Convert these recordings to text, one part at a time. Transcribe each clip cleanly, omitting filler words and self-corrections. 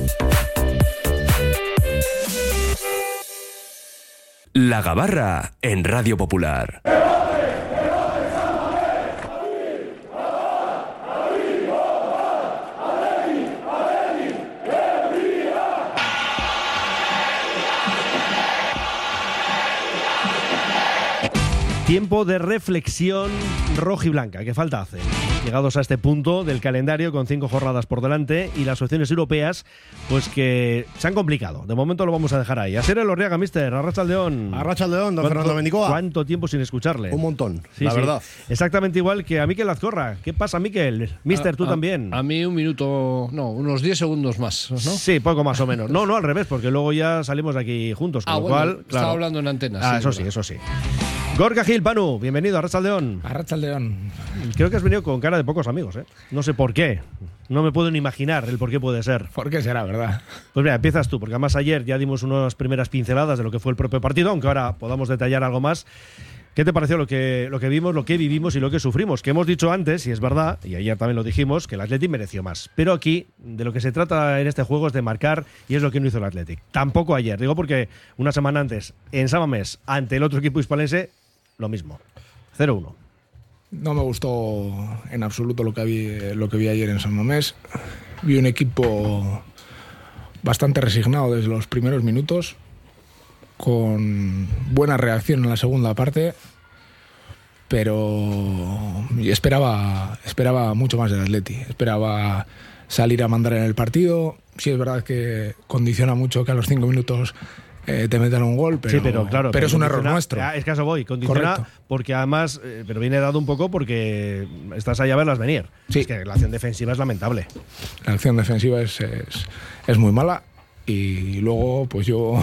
La Gabarra en Radio Popular. Tiempo de reflexión rojiblanca, que falta hace. Llegados a este punto del calendario con 5 jornadas por delante y las opciones europeas, pues que se han complicado. De momento lo vamos a dejar ahí. Asier Elorriaga, mister, Arratsaldeón. Arratsaldeón, don Fernando Mendicoa. ¿Cuánto tiempo sin escucharle? Un montón, sí, la sí. verdad. Exactamente igual que a Mikel Azcorra. ¿Qué pasa, Mikel? Mister, tú también. A mí un minuto, no, unos 10 segundos más, ¿no? Sí, poco más o menos. No, al revés, porque luego ya salimos de aquí juntos. Con lo bueno, cual, claro. Estaba hablando en antenas. Eso sí. Gorka Gil, Panu, bienvenido a Arratsaldeón. Arratsaldeón. Creo que has venido con cara de pocos amigos, ¿eh? No sé por qué. No me puedo ni imaginar el por qué puede ser. ¿Por qué será, verdad? Pues mira, empiezas tú, porque además ayer ya dimos unas primeras pinceladas de lo que fue el propio partido, aunque ahora podamos detallar algo más. ¿Qué te pareció lo que vimos, lo que vivimos y lo que sufrimos? Que hemos dicho antes, y es verdad, y ayer también lo dijimos, que el Athletic mereció más. Pero aquí, de lo que se trata en este juego es de marcar, y es lo que no hizo el Athletic. Tampoco ayer. Digo porque una semana antes, en San Mamés, ante el otro equipo hispalense, lo mismo. 0-1. No me gustó en absoluto lo que vi ayer en San Mamés. Vi un equipo bastante resignado desde los primeros minutos, con buena reacción en la segunda parte, pero esperaba mucho más del Atleti. Esperaba salir a mandar en el partido. Sí, es verdad que condiciona mucho que a los 5 minutos te metan un gol, pero, sí, pero claro, pero es un error nuestro. Es que a eso voy, condiciona. Correcto. Porque además, pero viene dado un poco porque estás ahí a verlas venir. Sí. Es que la acción defensiva es lamentable. La acción defensiva es muy mala, y luego pues yo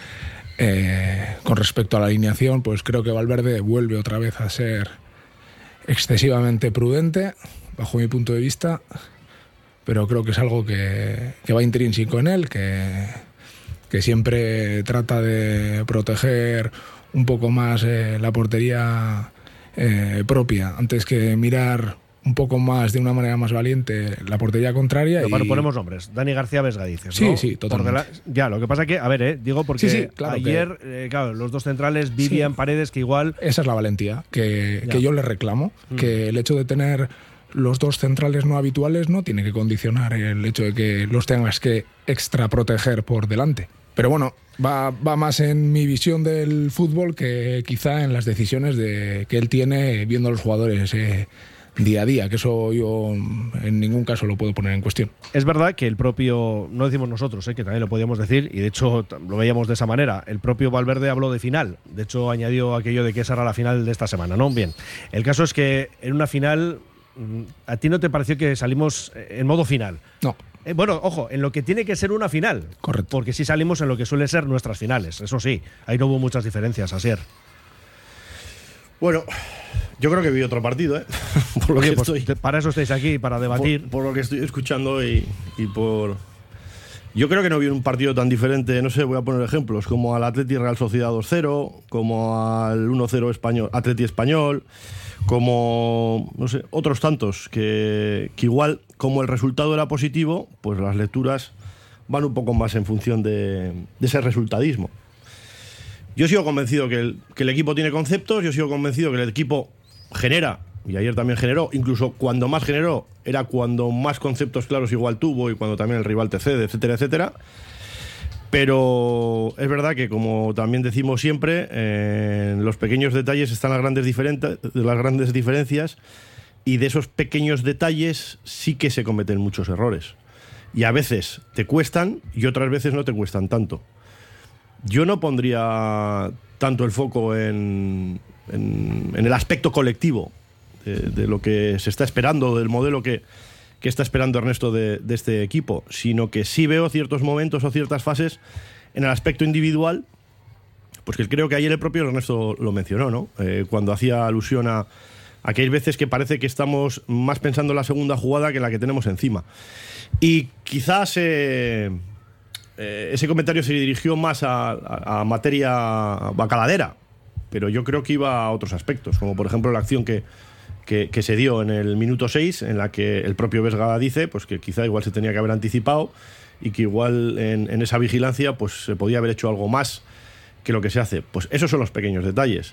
con respecto a la alineación, pues creo que Valverde vuelve otra vez a ser excesivamente prudente bajo mi punto de vista, pero creo que es algo que va intrínseco en él, que siempre trata de proteger un poco más la portería propia, antes que mirar un poco más, de una manera más valiente, la portería contraria. Pero ponemos nombres. Dani García Vesga, dices, ¿no? Sí, totalmente. Ya, lo que pasa que, a ver, digo porque sí, claro, ayer, claro, los dos centrales, Vivian, Paredes, que igual... Esa es la valentía que yo le reclamo, que el hecho de tener los dos centrales no habituales no tiene que condicionar el hecho de que los tengas que extra proteger por delante. Pero bueno, va más en mi visión del fútbol que quizá en las decisiones que él tiene viendo a los jugadores día a día, que eso yo en ningún caso lo puedo poner en cuestión. Es verdad que el propio, no decimos nosotros, que también lo podíamos decir, y de hecho lo veíamos de esa manera, el propio Valverde habló de final, de hecho añadió aquello de que esa era la final de esta semana, ¿no? Bien, el caso es que en una final, ¿a ti no te pareció que salimos en modo final? No. Bueno, ojo, en lo que tiene que ser una final. Correcto. Porque sí salimos en lo que suelen ser nuestras finales, eso sí, ahí no hubo muchas diferencias, Asier. Bueno, yo creo que vi otro partido, por lo que para eso estáis aquí, para debatir. Por lo que estoy escuchando y por... Yo creo que no vi un partido tan diferente, no sé, voy a poner ejemplos, como al Atleti Real Sociedad 2-0, como al 1-0 Español, Atleti Español, como, no sé, otros tantos, que igual, como el resultado era positivo, pues las lecturas van un poco más en función de ese resultadismo. Yo sigo convencido que el equipo tiene conceptos, yo sigo convencido que el equipo genera, y ayer también generó, incluso cuando más generó, era cuando más conceptos claros igual tuvo y cuando también el rival te cede, etcétera, etcétera. Pero es verdad que, como también decimos siempre, en los pequeños detalles están las grandes diferencias, y de esos pequeños detalles sí que se cometen muchos errores. Y a veces te cuestan y otras veces no te cuestan tanto. Yo no pondría tanto el foco en el aspecto colectivo de lo que se está esperando, del modelo que está esperando Ernesto de este equipo, sino que sí veo ciertos momentos o ciertas fases en el aspecto individual, pues que creo que ayer el propio Ernesto lo mencionó, ¿no? Cuando hacía alusión a que hay veces que parece que estamos más pensando en la segunda jugada que en la que tenemos encima. Y quizás ese comentario se dirigió más a materia bacaladera, pero yo creo que iba a otros aspectos, como por ejemplo la acción que se dio en el minuto 6, en la que el propio Vesga dice pues que quizá igual se tenía que haber anticipado y que igual en esa vigilancia pues se podía haber hecho algo más que lo que se hace. Pues esos son los pequeños detalles.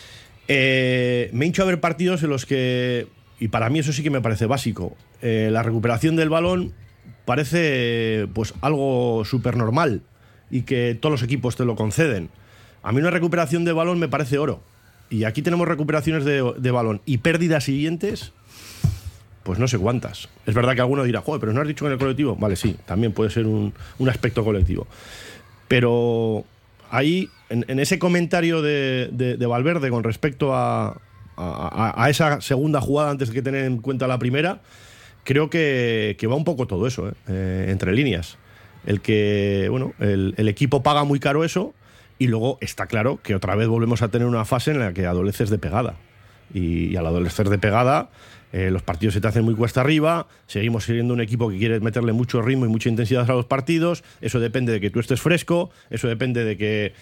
Me hincho a ver partidos en los que, y para mí eso sí que me parece básico, la recuperación del balón parece pues algo súper normal y que todos los equipos te lo conceden. A mí una recuperación de balón me parece oro. Y aquí tenemos recuperaciones de balón y pérdidas siguientes, pues no sé cuántas. Es verdad que alguno dirá, joder, pero ¿no has dicho en el colectivo? Vale, sí, también puede ser un aspecto colectivo. Pero ahí, en ese comentario de Valverde con respecto a esa segunda jugada antes de que tener en cuenta la primera, creo que va un poco todo eso, entre líneas. El que, bueno, el equipo paga muy caro eso. Y luego está claro que otra vez volvemos a tener una fase en la que adoleces de pegada. Y al adolecer de pegada, los partidos se te hacen muy cuesta arriba, seguimos siendo un equipo que quiere meterle mucho ritmo y mucha intensidad a los partidos, eso depende de que tú estés fresco, eso depende de que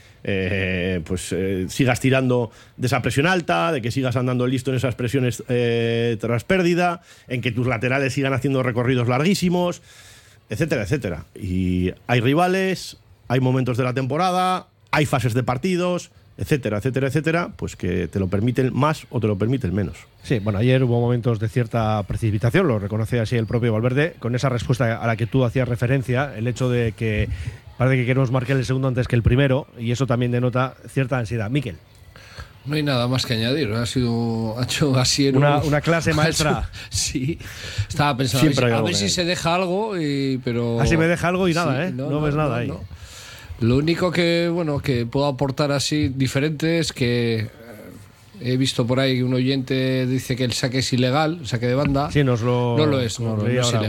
sigas tirando de esa presión alta, de que sigas andando listo en esas presiones tras pérdida, en que tus laterales sigan haciendo recorridos larguísimos, etcétera, etcétera. Y hay rivales, hay momentos de la temporada, hay fases de partidos, etcétera, etcétera, etcétera, pues que te lo permiten más o te lo permiten menos. Sí, bueno, ayer hubo momentos de cierta precipitación, lo reconoce así el propio Valverde, con esa respuesta a la que tú hacías referencia, el hecho de que parece que queremos marcar el segundo antes que el primero, y eso también denota cierta ansiedad. Miquel. No hay nada más que añadir. Ha hecho así una clase maestra. Sí, estaba pensando a ver si se deja algo, pero así me deja algo y nada, sí, no ves nada ahí. No. Lo único que puedo aportar así diferente es que he visto por ahí que un oyente dice que el saque es ilegal, el saque de banda. Sí, no lo es, no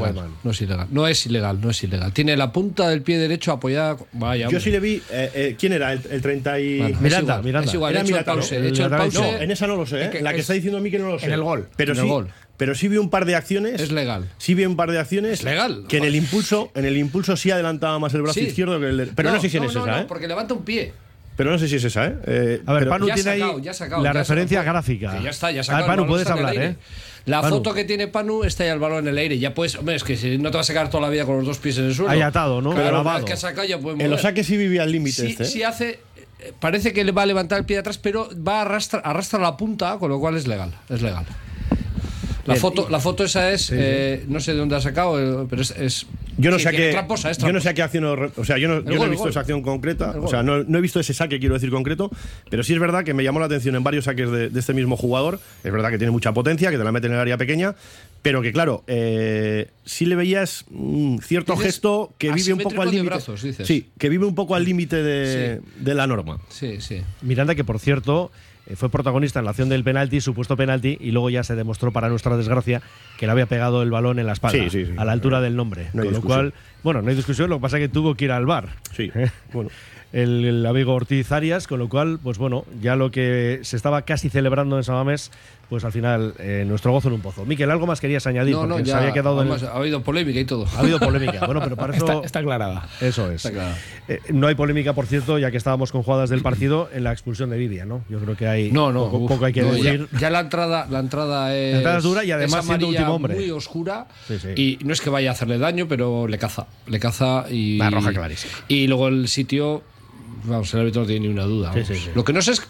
es ilegal. Tiene la punta del pie derecho apoyada. Vaya, yo sí le vi. ¿Quién era? El 30 y. Bueno, Miranda. Es igual, era Miranda, ¿no? Hecho el pause. No, en esa no lo sé. En la que está diciendo Miquel no lo sé. En el gol. Pero en el gol. Pero sí vi un par de acciones. Es legal. Sí vi un par de acciones. Es legal. Que en el impulso sí adelantaba más el brazo izquierdo que el. Pero no sé si es esa, porque levanta un pie. Pero no sé si es esa, A ver, Panu tiene ahí la referencia gráfica. Ya sacado. Panu, puedes hablar, La foto que tiene Panu está ahí al balón en el aire. Ya puedes, hombre, es que si no te vas a sacar toda la vida con los dos pies en el suelo. Ahí atado, ¿no? Claro, una vez que ha sacado ya puede mover. En los saques sí vivía al límite. Sí hace. Parece que le va a levantar el pie de atrás, pero va a arrastrar la punta, con lo cual es legal. Es legal. La foto esa es, no sé de dónde ha sacado, pero es yo no sé a qué acción, o sea, yo no he visto esa acción concreta, o sea, no he visto ese saque, quiero decir, concreto, pero sí es verdad que me llamó la atención en varios saques de este mismo jugador. Es verdad que tiene mucha potencia, que te la mete en el área pequeña, pero que claro, sí le veías cierto gesto que vive un poco al límite. Sí, que vive un poco al límite de la norma. Sí. Miranda, que por cierto fue protagonista en la acción del penalti, supuesto penalti, y luego ya se demostró, para nuestra desgracia, que le había pegado el balón en la espalda, a la altura del nombre. No hay con lo cual, bueno, no hay discusión, lo que pasa es que tuvo que ir al VAR. Sí, bueno. El amigo Ortiz Arias, con lo cual, pues bueno, ya lo que se estaba casi celebrando en San Mamés, pues al final nuestro gozo en un pozo. Miquel, ¿algo más querías añadir? No, porque ya se había quedado ha habido polémica y todo. Ha habido polémica, bueno, pero para eso está aclarada. Eso es. Está clara. No hay polémica, por cierto, ya que estábamos con jugadas del partido, en la expulsión de Vivian, ¿no? Yo creo que hay poco hay que decir. Ya la entrada es dura y además siendo último hombre. Muy oscura, y no es que vaya a hacerle daño, pero le caza y la roja clarísima. Y luego el sitio, vamos, el árbitro no tiene ni una duda. Sí. Lo que no sé es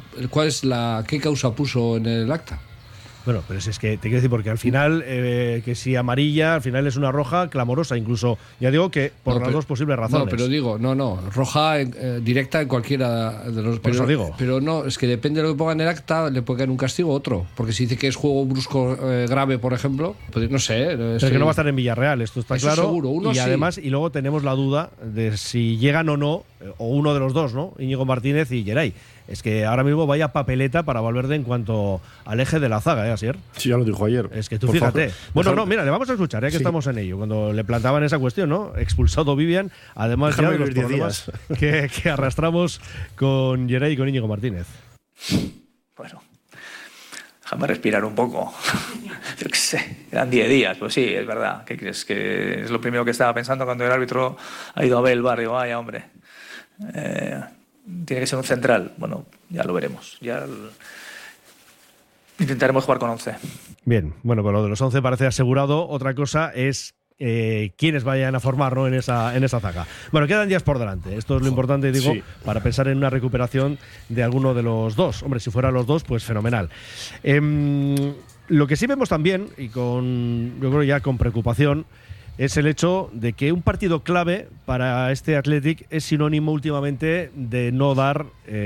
qué causa puso en el acta. Bueno, pero es que te quiero decir, porque al final, que si amarilla, al final es una roja clamorosa, incluso, ya digo que por las dos posibles razones. No, pero digo, roja directa en cualquiera de los. Por eso digo. Pero no, es que depende de lo que ponga en el acta, le puede caer un castigo u otro. Porque si dice que es juego brusco grave, por ejemplo, pues no sé. Pero que no va a estar en Villarreal, esto está claro. Seguro, además, y luego tenemos la duda de si llegan o no, o uno de los dos, ¿no? Íñigo Martínez y Geray. Es que ahora mismo vaya papeleta para Valverde en cuanto al eje de la zaga, Asier. Sí, ya lo dijo ayer. Es que tú fíjate. Bueno, mira, le vamos a escuchar, que estamos en ello. Cuando le plantaban esa cuestión, ¿no? Expulsado Vivian, además ya de los problemas que arrastramos con Geray y con Íñigo Martínez. Bueno, déjame respirar un poco. Yo qué sé, eran 10 días, pues sí, es verdad. ¿Qué crees? Que es lo primero que estaba pensando cuando el árbitro ha ido a ver el bar. Digo, vaya, hombre. Tiene que ser un central. Bueno, ya lo veremos. Intentaremos jugar con 11. Bien, bueno, pero lo de los 11 parece asegurado. Otra cosa es quiénes vayan a formar, ¿no?, en esa zaga. Bueno, quedan días por delante. Esto es lo importante, digo, sí, para pensar en una recuperación de alguno de los dos. Hombre, si fueran los dos, pues fenomenal. Lo que sí vemos también, y yo creo ya con preocupación, es el hecho de que un partido clave para este Athletic es sinónimo últimamente de no dar,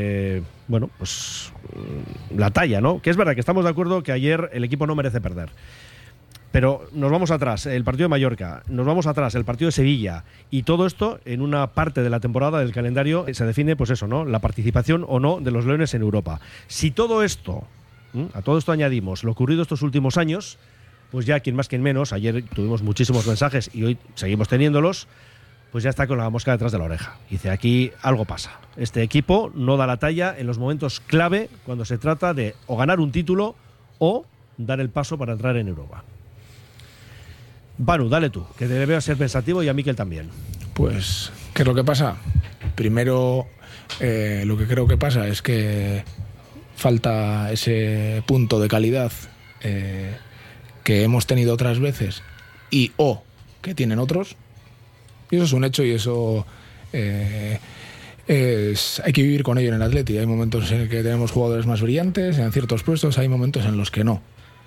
la talla, ¿no? Que es verdad que estamos de acuerdo que ayer el equipo no merece perder. Pero nos vamos atrás, el partido de Mallorca, nos vamos atrás, el partido de Sevilla, y todo esto en una parte de la temporada del calendario se define, pues eso, ¿no?, la participación o no de los Leones en Europa. Si todo esto, a todo esto añadimos lo ocurrido estos últimos años, pues ya quien más quien menos, ayer tuvimos muchísimos mensajes y hoy seguimos teniéndolos, pues ya está con la mosca detrás de la oreja. Dice, aquí algo pasa. Este equipo no da la talla en los momentos clave cuando se trata de o ganar un título o dar el paso para entrar en Europa. Banu, dale tú, que te veo ser pensativo y a Miquel también. Pues, ¿qué es lo que pasa? Primero, lo que creo que pasa es que falta ese punto de calidad que hemos tenido otras veces y o que tienen otros. Y eso es un hecho y eso hay que vivir con ello en el Atleti. Hay momentos en los que tenemos jugadores más brillantes, en ciertos puestos hay momentos en los que no.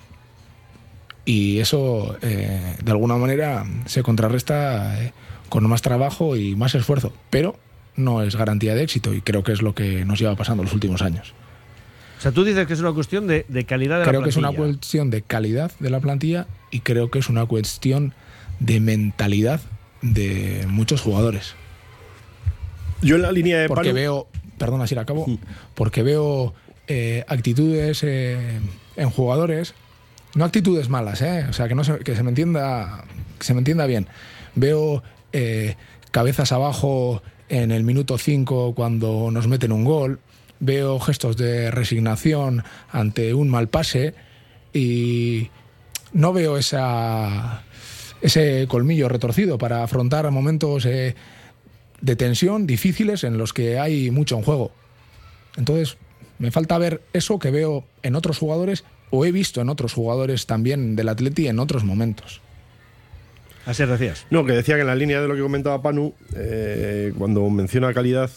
Y eso, de alguna manera, se contrarresta con más trabajo y más esfuerzo. Pero no es garantía de éxito y creo que es lo que nos lleva pasando los últimos años. O sea, tú dices que es una cuestión de calidad de la plantilla. Creo que es una cuestión de calidad de la plantilla y creo que es una cuestión de mentalidad de muchos jugadores. Yo en la línea de porque Panu, veo, perdona si la acabo, porque veo actitudes en jugadores, no actitudes malas, o sea, que se me entienda bien. Veo cabezas abajo en el minuto 5 cuando nos meten un gol. Veo gestos de resignación ante un mal pase y no veo ese colmillo retorcido para afrontar momentos de tensión difíciles en los que hay mucho en juego. Entonces, me falta ver eso que veo en otros jugadores o he visto en otros jugadores también del Atleti en otros momentos. Así decías. No, que decía que en la línea de lo que comentaba Panu, cuando menciona calidad,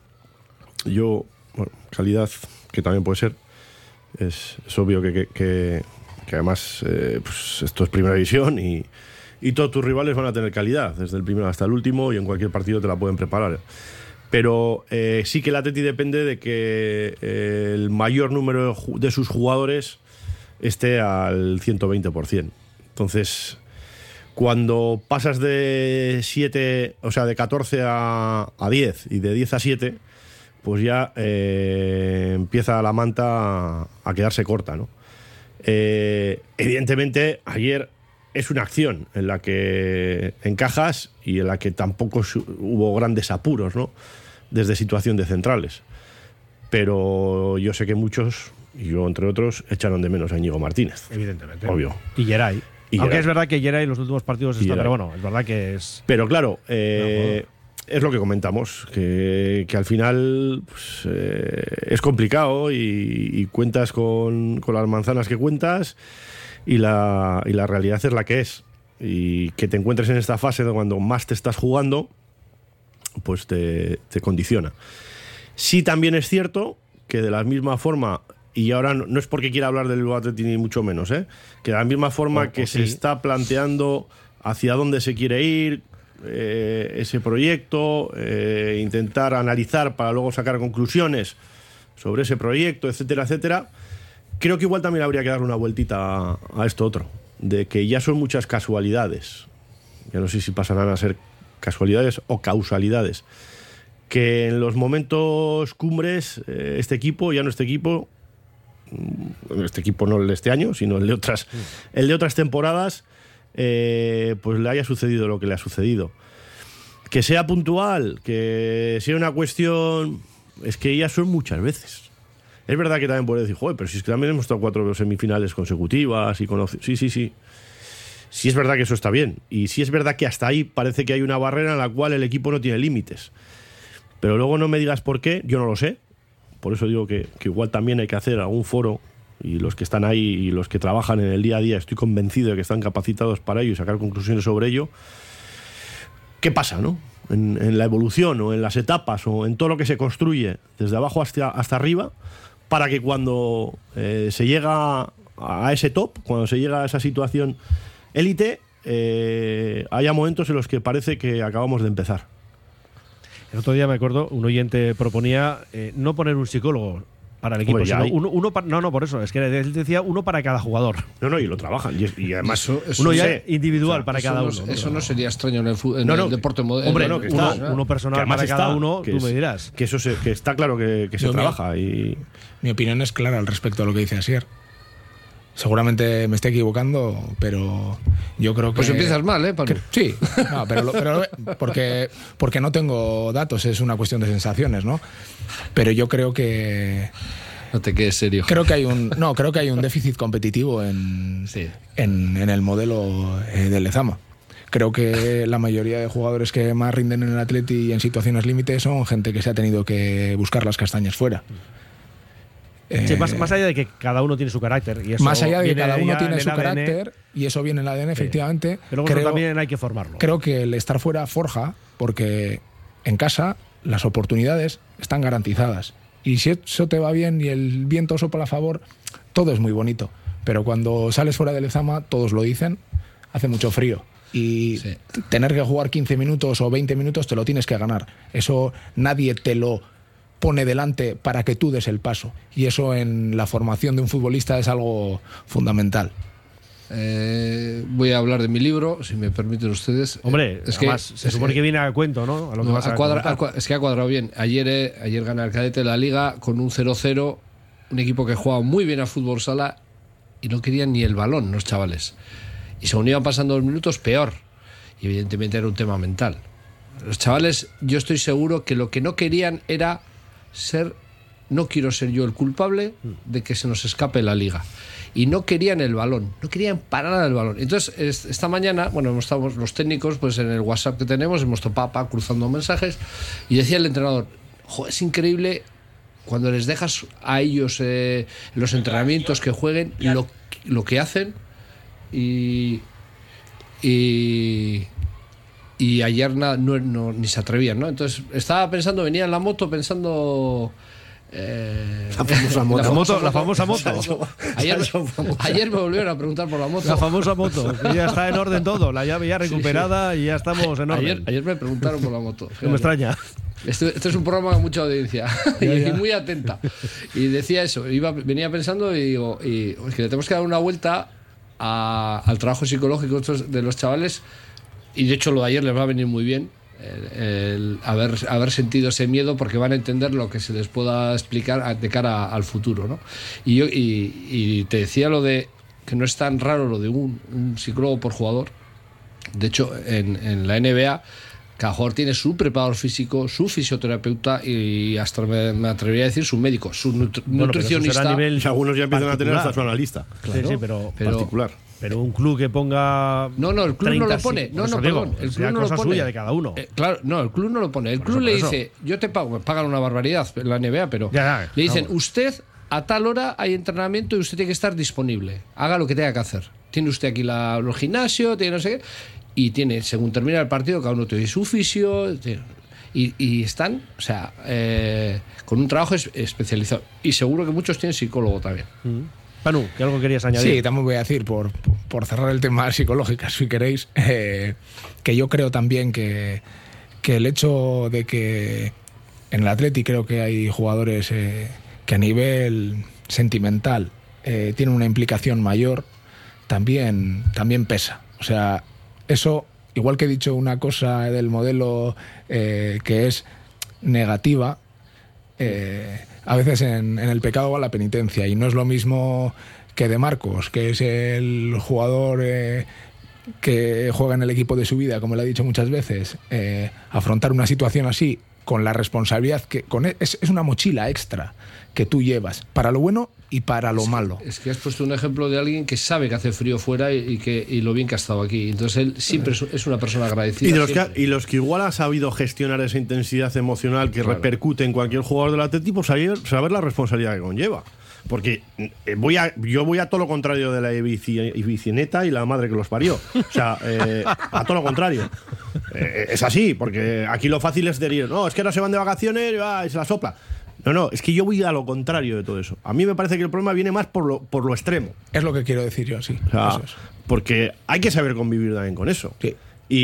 calidad, que también puede ser, es obvio que además pues esto es primera división y todos tus rivales van a tener calidad, desde el primero hasta el último, y en cualquier partido te la pueden preparar. Pero sí que el Atleti depende de que el mayor número de sus jugadores esté al 120%. Entonces, cuando pasas de 14 a 10 y de 10 a 7, pues ya empieza la manta a quedarse corta, ¿no? Evidentemente, ayer es una acción en la que encajas y en la que tampoco hubo grandes apuros, ¿no?, desde situación de centrales. Pero yo sé que muchos, y yo entre otros, echaron de menos a Íñigo Martínez. Evidentemente. Obvio. Y Geray. Y Aunque Geray. es verdad que Geray en los últimos partidos está, Geray. pero bueno, es verdad que es... Pero claro, es lo que comentamos, que al final pues, es complicado y cuentas con las manzanas que cuentas y la realidad es la que es. Y que te encuentres en esta fase de cuando más te estás jugando, pues te condiciona. Sí, también es cierto que de la misma forma, y ahora no es porque quiera hablar del Bilbao Athletic ni mucho menos, que de la misma forma que se está planteando hacia dónde se quiere ir, ese proyecto, intentar analizar para luego sacar conclusiones sobre ese proyecto, etcétera, etcétera, creo que igual también habría que darle una vueltita a esto otro, de que ya son muchas casualidades, ya no sé si pasarán a ser casualidades o causalidades, que en los momentos cumbres este equipo no el de este año, sino el de otras temporadas, pues le haya sucedido lo que le ha sucedido. Que sea puntual, que sea una cuestión, es que ya son muchas veces. Es verdad que también puede decir, joder, pero si es que también hemos estado 4 semifinales consecutivas y sí. Sí es verdad que eso está bien. Y sí es verdad que hasta ahí parece que hay una barrera en la cual el equipo no tiene límites. Pero luego no me digas por qué, yo no lo sé. Por eso digo que igual también hay que hacer algún foro y los que están ahí y los que trabajan en el día a día, estoy convencido de que están capacitados para ello y sacar conclusiones sobre ello. ¿Qué pasa, no? En la evolución o en las etapas o en todo lo que se construye desde abajo hasta arriba, para que cuando se llega a ese top, cuando se llega a esa situación élite, haya momentos en los que parece que acabamos de empezar. El otro día me acuerdo, un oyente proponía no poner un psicólogo para el equipo, Hombre, ya sino hay. uno para, no, por eso, es que él decía uno para cada jugador. No, y lo trabajan. Y además, Eso Uno ya sé, individual para Eso cada no, uno. eso no sería extraño en el, No, deporte moderno. Hombre, no, que uno, está. uno que personal además para cada está, uno, que tú es- me dirás. que eso que está claro que se Yo trabaja. Y Mi opinión es clara al respecto a lo que dice Asier. Seguramente me esté equivocando, pero yo creo que... Pues empiezas mal, ¿eh, Panu? Sí, no, pero porque no tengo datos, es una cuestión de sensaciones, ¿no? Pero yo creo que... No te quedes serio. Creo que hay un déficit competitivo en el modelo del Lezama. Creo que la mayoría de jugadores que más rinden en el Atleti y en situaciones límite son gente que se ha tenido que buscar las castañas fuera. Sí, más allá de que cada uno tiene su carácter. Y eso Más allá de que viene cada uno ya tiene en su el ADN, carácter, y eso viene en el ADN, efectivamente, pero luego también hay que formarlo. creo que el estar fuera forja, porque en casa las oportunidades están garantizadas. Y si eso te va bien y el viento sopla a favor, todo es muy bonito. Pero cuando sales fuera de Lezama, todos lo dicen, hace mucho frío. Y Sí. tener que jugar 15 minutos o 20 minutos te lo tienes que ganar. Eso nadie te lo pone delante para que tú des el paso. Y eso en la formación de un futbolista es algo fundamental. Voy a hablar de mi libro, si me permiten ustedes. Hombre, es que además, se supone que viene a cuento, ¿no? A lo que no, vas a contar. es que ha cuadrado bien. Ayer gana el Cadete la Liga con un 0-0, un equipo que jugaba muy bien a fútbol sala y no querían ni el balón los chavales. Y según iban pasando los minutos, peor. Y evidentemente era un tema mental. Los chavales, yo estoy seguro que lo que no querían era no quiero ser yo el culpable de que se nos escape la liga. Y no querían el balón, no querían para nada el balón. Entonces, esta mañana, bueno, estamos los técnicos, pues en el WhatsApp que tenemos, hemos topado cruzando mensajes, y decía el entrenador, es increíble cuando les dejas a ellos los entrenamientos que jueguen, lo que hacen, y ayer ni se atrevían, ¿no? Entonces estaba pensando, venía en la moto pensando... La famosa moto. Ayer me volvieron a preguntar por la moto. La famosa moto, que ya está en orden todo, la llave ya recuperada y ya estamos en orden. Ayer me preguntaron por la moto. No me extraña. Este es un programa con mucha audiencia y muy atenta. Y decía eso, venía pensando y digo, es que le tenemos que dar una vuelta al trabajo psicológico de los chavales, y de hecho lo de ayer les va a venir muy bien. El haber sentido ese miedo, porque van a entender lo que se les pueda explicar de cara al futuro, ¿no? Y te decía lo de que no es tan raro lo de un psicólogo por jugador. De hecho, en la NBA cada jugador tiene su preparador físico, su fisioterapeuta y hasta me atrevería a decir su médico, su Bueno, pero eso nutricionista. será a nivel y algunos ya empiezan a tener particular. hasta su analista. Sí, sí, pero particular. Pero un club que ponga. No, el club no lo pone. Por eso digo, Perdón. El sea club no lo cosa pone. suya de cada uno. Claro, no, el club no lo pone. El club le dice, yo te pago, me pagan una barbaridad en la NBA, pero Ya, le dicen, vamos. usted a tal hora hay entrenamiento y usted tiene que estar disponible. Haga lo que tenga que hacer. Tiene usted aquí el gimnasio, tiene no sé qué, y tiene, según termina el partido, cada uno tiene su fisio. Y están, o sea, con un trabajo especializado. Y seguro que muchos tienen psicólogo también. Panu, que algo querías añadir. Sí, también voy a decir, por cerrar el tema psicológico, si queréis, que yo creo también que el hecho de que en el Atleti creo que hay jugadores que a nivel sentimental tienen una implicación mayor, también pesa. O sea, eso, igual que he dicho una cosa del modelo que es negativa, a veces en el pecado va la penitencia, y no es lo mismo que De Marcos, que es el jugador que juega en el equipo de su vida, como le he dicho muchas veces, afrontar una situación así con la responsabilidad que es una mochila extra que tú llevas para lo bueno y para lo malo. Es que has puesto un ejemplo de alguien que sabe que hace frío fuera y lo bien que ha estado aquí. Entonces él siempre es una persona agradecida. Y los que igual ha sabido gestionar esa intensidad emocional que repercute en cualquier jugador del Atleti, pues saber la responsabilidad que conlleva. porque yo voy a todo lo contrario de la Ibicineta y la madre que los parió. O sea, a todo lo contrario. Es así, porque aquí lo fácil es decir, no, es que ahora se van de vacaciones y se la sopla. No, es que yo voy a lo contrario de todo eso. A mí me parece que el problema viene más por lo extremo. Es lo que quiero decir yo, sí. O sea, Eso es. porque hay que saber convivir también con eso. Sí.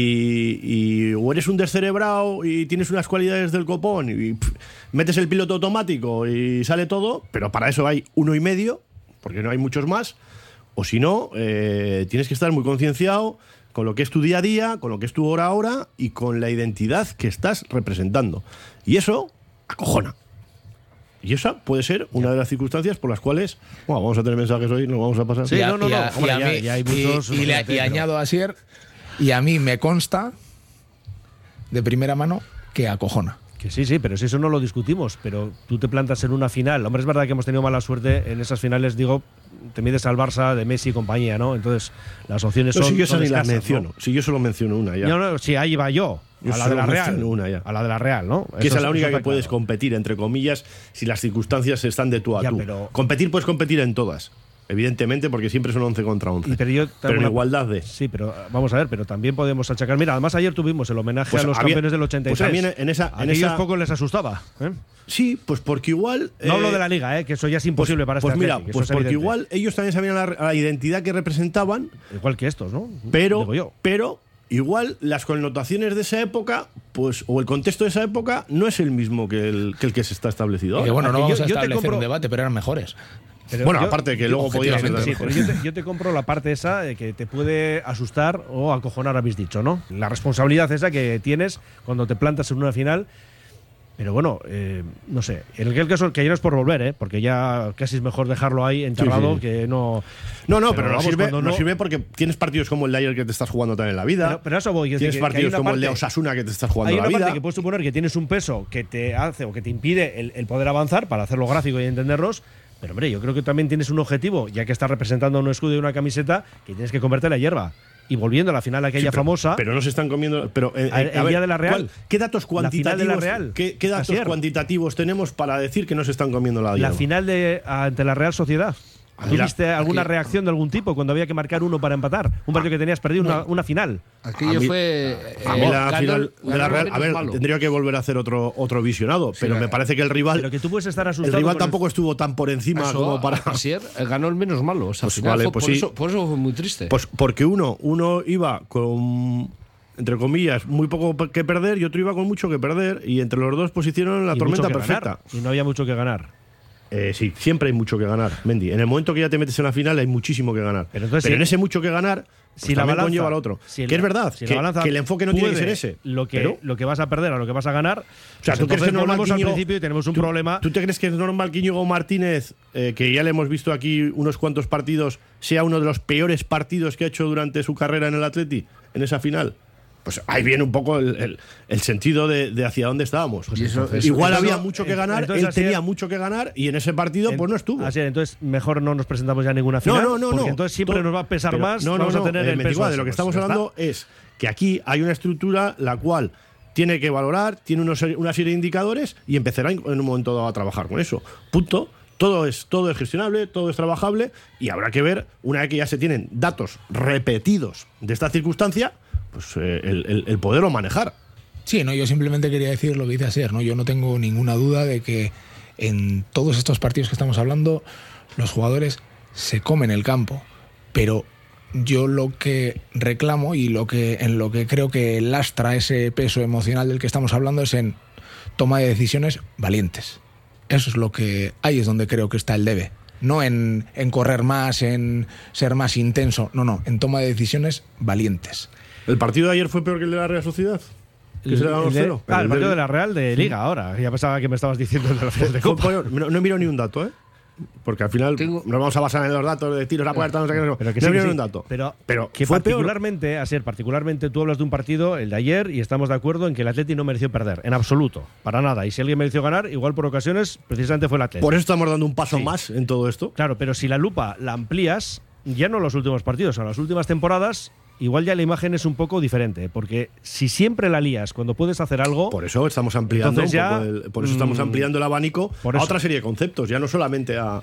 Y o eres un descerebrado y tienes unas cualidades del copón y metes el piloto automático y sale todo, pero para eso hay 1,5, porque no hay muchos más. O si no, tienes que estar muy concienciado con lo que es tu día a día, con lo que es tu hora a hora y con la identidad que estás representando. Y eso acojona. Y esa puede ser una de las circunstancias por las cuales vamos a tener mensajes hoy, nos vamos a pasar. Sí, Y hombre, ya hay muchos. y añado a Asier, y a mí me consta de primera mano que acojona. Que sí, pero si eso no lo discutimos, pero tú te plantas en una final. Hombre, es verdad que hemos tenido mala suerte en esas finales, digo, te mides al Barça de Messi y compañía, ¿no? Entonces, las opciones No, son. si yo son ni las escasas, menciono, ¿no? si yo solo menciono una ya. No, sí, ahí va yo. Yo A la solo de la Real. menciono una ya. A la de la Real, ¿no? Que Eso esa es la única eso que está puedes claro. competir, entre comillas, si las circunstancias están de tú a Ya, tú. pero- Competir puedes competir en todas, evidentemente, porque siempre son 11 contra 11. Pero yo pero en una- igualdad de... Sí, pero vamos a ver, pero también podemos achacar. Mira, además ayer tuvimos el homenaje Pues a los había- campeones del 83. pues también en esa- A aquellos en esa- poco les asustaba. ¿eh? Sí, pues porque igual... No hablo de la Liga, que eso ya es imposible para este Pues mira, Athletic, eso pues es porque evidente. igual ellos también sabían la identidad que representaban, Igual que estos, ¿no? pero Digo yo. igual las connotaciones de esa época, pues, o el contexto de esa época, no es el mismo que el que se está establecido Que ahora. bueno, no Yo- vamos a yo te establecer compro- un debate, pero eran mejores. Pero Bueno, aparte que luego podía ser... Sí, pero yo te compro la parte esa de que te puede asustar o acojonar, habéis dicho, ¿no? La responsabilidad esa que tienes cuando te plantas en una final. Pero bueno, no sé. En aquel caso, que ya no es por volver, porque ya casi es mejor dejarlo ahí enterrado Sí. que no. No, pero vamos, no sirve, cuando no sirve porque tienes partidos como el de ayer que te estás jugando también en la vida. Pero a eso voy. Es Tienes decir, que hay partidos una como el de parte- Osasuna que te estás jugando Hay en una la vida. parte que puedes suponer que tienes un peso que te hace o que te impide el poder avanzar para hacerlo gráfico y entenderlos. Pero hombre, yo creo que también tienes un objetivo, ya que estás representando un escudo y una camiseta, que tienes que convertir la hierba. Y volviendo a la final aquella Sí, pero- famosa. Pero no se están comiendo. Pero, El a día ver, de la Real. ¿Qué datos La final de la cuantitativos? Real. ¿Qué datos Asier. cuantitativos tenemos para decir que no se están comiendo la La hierba? final ante la Real Sociedad. Mira, ¿Tuviste alguna reacción de algún tipo cuando había que marcar uno para empatar? Un partido que tenías perdido, una final. Aquello fue. A mí la ganó- final de la ganó Real, menos a ver, malo. tendría que volver a hacer otro visionado, pero me parece que el rival, Pero que tú puedes estar el asustado. rival con tampoco estuvo tan por encima Eso, como para. Asier, ganó el menos malo. O sea, al Pues final vale, fue- pues por, sí. por eso fue muy triste. Pues porque uno iba con, entre comillas, muy poco que perder y otro iba con mucho que perder, y entre los dos pues hicieron la y tormenta mucho que perfecta. ganar, y no había mucho que ganar. Sí, siempre hay mucho que ganar, Mendy. En el momento que ya te metes en la final hay muchísimo que ganar. Pero entonces, en ese mucho que ganar, pues Si la también balanza conlleva al otro. si el- que es verdad, si la balanza que el enfoque no tiene que puede ser ese. Lo que, pero- lo que vas a perder a lo que vas a ganar. O sea, pues ¿tú crees que entonces es normal volvemos que al Íñigo- principio y tenemos un tú- problema? ¿Tú te crees que es normal que Íñigo Martínez, que ya le hemos visto aquí unos cuantos partidos, sea uno de los peores partidos que ha hecho durante su carrera en el Atleti, en esa final? Pues ahí viene un poco el sentido de hacia dónde estábamos. Y eso- Igual eso había no- mucho que ganar, entonces él así tenía es- mucho que ganar y en ese partido pues no estuvo. Así es, entonces mejor no nos presentamos ya a ninguna final. Porque entonces siempre nos va a pesar Pero más. No, vamos a tener el peso. Mendigua, de ese, lo que pues, estamos ya hablando es que aquí hay una estructura la cual tiene que valorar, tiene una serie de indicadores y empezará en un momento dado a trabajar con eso. Punto. Todo es gestionable, todo es trabajable y habrá que ver, una vez que ya se tienen datos repetidos de esta circunstancia, pues el poderlo manejar. Sí, no, yo simplemente quería decir lo que dice Asier, ¿no? Yo no tengo ninguna duda de que en todos estos partidos que estamos hablando, los jugadores se comen el campo. Pero yo lo que reclamo y en lo que creo que lastra ese peso emocional del que estamos hablando es en toma de decisiones valientes. Eso es lo que ahí es donde creo que está el debe. No en correr más, en ser más intenso. No, en toma de decisiones valientes. ¿El partido de ayer fue peor que el de la Real Sociedad? Que se le ganó 0. El partido de la Real de Liga ahora. Ya pensaba que me estabas diciendo el de la final de Copa. No he mirado ni un dato, ¿eh? Porque al final nos vamos a basar en los datos de tiros a puerta, no sé qué. Pero que no sí, he que mirado sí. un dato. Pero que fue peor. particularmente tú hablas de un partido, el de ayer, y estamos de acuerdo en que el Atleti no mereció perder, en absoluto, para nada. Y si alguien mereció ganar, igual por ocasiones, precisamente fue el Atleti. Por eso estamos dando un paso Sí. más en todo esto. Claro, pero si la lupa la amplías, ya no en los últimos partidos, sino en las últimas temporadas, igual ya la imagen es un poco diferente. Porque si siempre la lías cuando puedes hacer algo. Por eso estamos ampliando Entonces ya, por eso estamos ampliando el abanico por a eso. otra serie de conceptos, ya no solamente a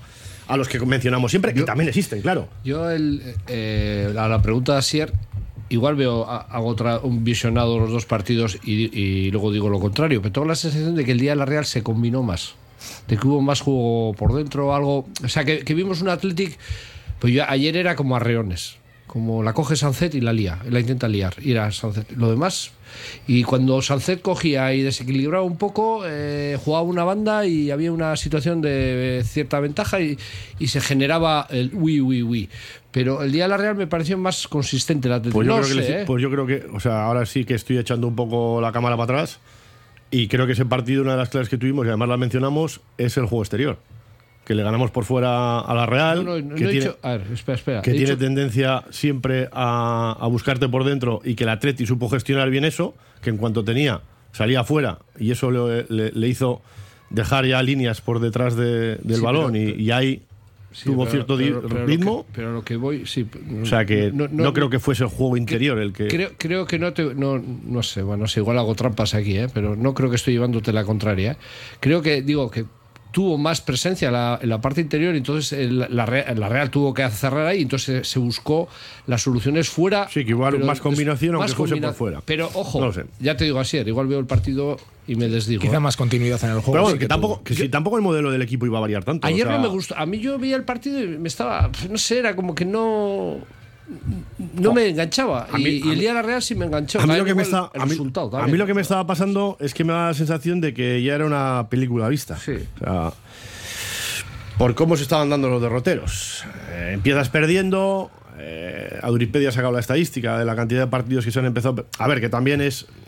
a los que mencionamos siempre, que también existen, claro. Yo, a la pregunta de Asier, igual hago un visionado de los dos partidos y luego digo lo contrario, pero tengo la sensación de que el día de la Real se combinó más, de que hubo más juego por dentro, algo, o sea, que vimos un Athletic, pues ayer era como arreones, como la coge Sancet y la intenta liar, y era Sancet, lo demás. Y cuando Sancet cogía y desequilibraba un poco, jugaba una banda y había una situación de cierta ventaja y se generaba el uy. Pero el día de la Real me pareció más consistente la pues yo creo que, o sea, ahora sí que estoy echando un poco la cámara para atrás y creo que ese partido, una de las claves que tuvimos, y además la mencionamos, es el juego exterior. Que le ganamos por fuera a la Real, que tiene tendencia siempre a buscarte por dentro, y que el Atleti supo gestionar bien eso, que en cuanto salía afuera, y eso le hizo dejar ya líneas por detrás del balón, y ahí tuvo cierto ritmo. Pero lo que voy, sí. O sea que no creo que fuese el juego interior el que... Creo que no sé, bueno, igual hago trampas aquí, pero no creo que estoy llevándote la contraria. Creo que, que tuvo más presencia en la parte interior, y entonces la Real tuvo que cerrar ahí, entonces se buscó las soluciones fuera. Sí, que igual más combinación, aunque fuese por fuera. Pero ojo, no sé. Ya te digo así, igual veo el partido y me desdigo. Quizá más continuidad en el juego. Pero bueno, tampoco el modelo del equipo iba a variar tanto. Ayer no me gustó. A mí yo veía el partido y me estaba, no sé, era como que no me enganchaba. Y el día de la Real sí me enganchó. A mí lo que me estaba pasando es que me da la sensación de que ya era una película vista. Sí. O sea, por cómo se estaban dando los derroteros. Empiezas perdiendo. Auripedia ha sacado la estadística de la cantidad de partidos que se han empezado. A ver, que también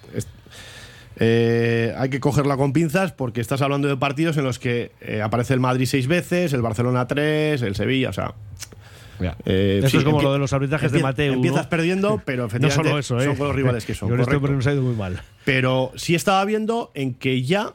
hay que cogerla con pinzas, porque estás hablando de partidos en los que aparece el Madrid 6 veces, el Barcelona 3, el Sevilla, o sea... Esto es como lo de los arbitrajes de Mateu. Empiezas perdiendo, pero efectivamente no solo eso, son los rivales que son. Esto nos ha ido muy mal. Pero sí estaba viendo en que ya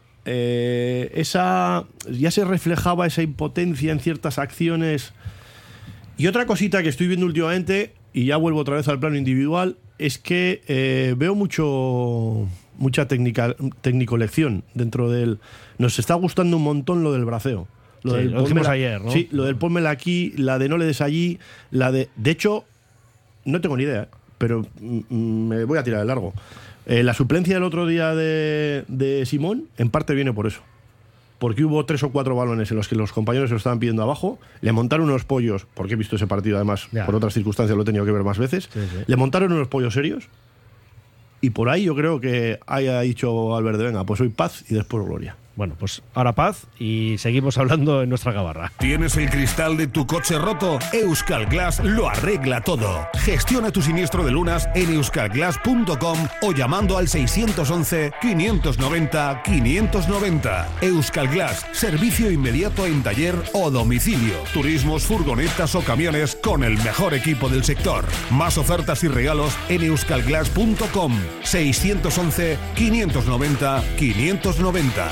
se reflejaba esa impotencia en ciertas acciones. Y otra cosita que estoy viendo últimamente, y ya vuelvo otra vez al plano individual, es que veo mucha técnico-lección dentro del... Nos está gustando un montón lo del braceo. Lo dijimos ayer, ¿no? Sí, lo del pónmela aquí, la de no le des allí, la de... De hecho, no tengo ni idea, pero me voy a tirar de largo. La suplencia del otro día de Simón, en parte viene por eso. Porque hubo 3 o 4 balones en los que los compañeros se lo estaban pidiendo abajo, le montaron unos pollos, porque he visto ese partido además, por otras circunstancias lo he tenido que ver más veces, le montaron unos pollos serios, y por ahí yo creo que haya dicho Valverde, venga, pues hoy paz y después gloria. Bueno, pues ahora paz y seguimos hablando en nuestra gabarra. ¿Tienes el cristal de tu coche roto? Euskal Glass lo arregla todo. Gestiona tu siniestro de lunas en euskalglass.com o llamando al 611-590-590. Euskal Glass, servicio inmediato en taller o domicilio. Turismos, furgonetas o camiones con el mejor equipo del sector. Más ofertas y regalos en euskalglass.com. 611-590-590.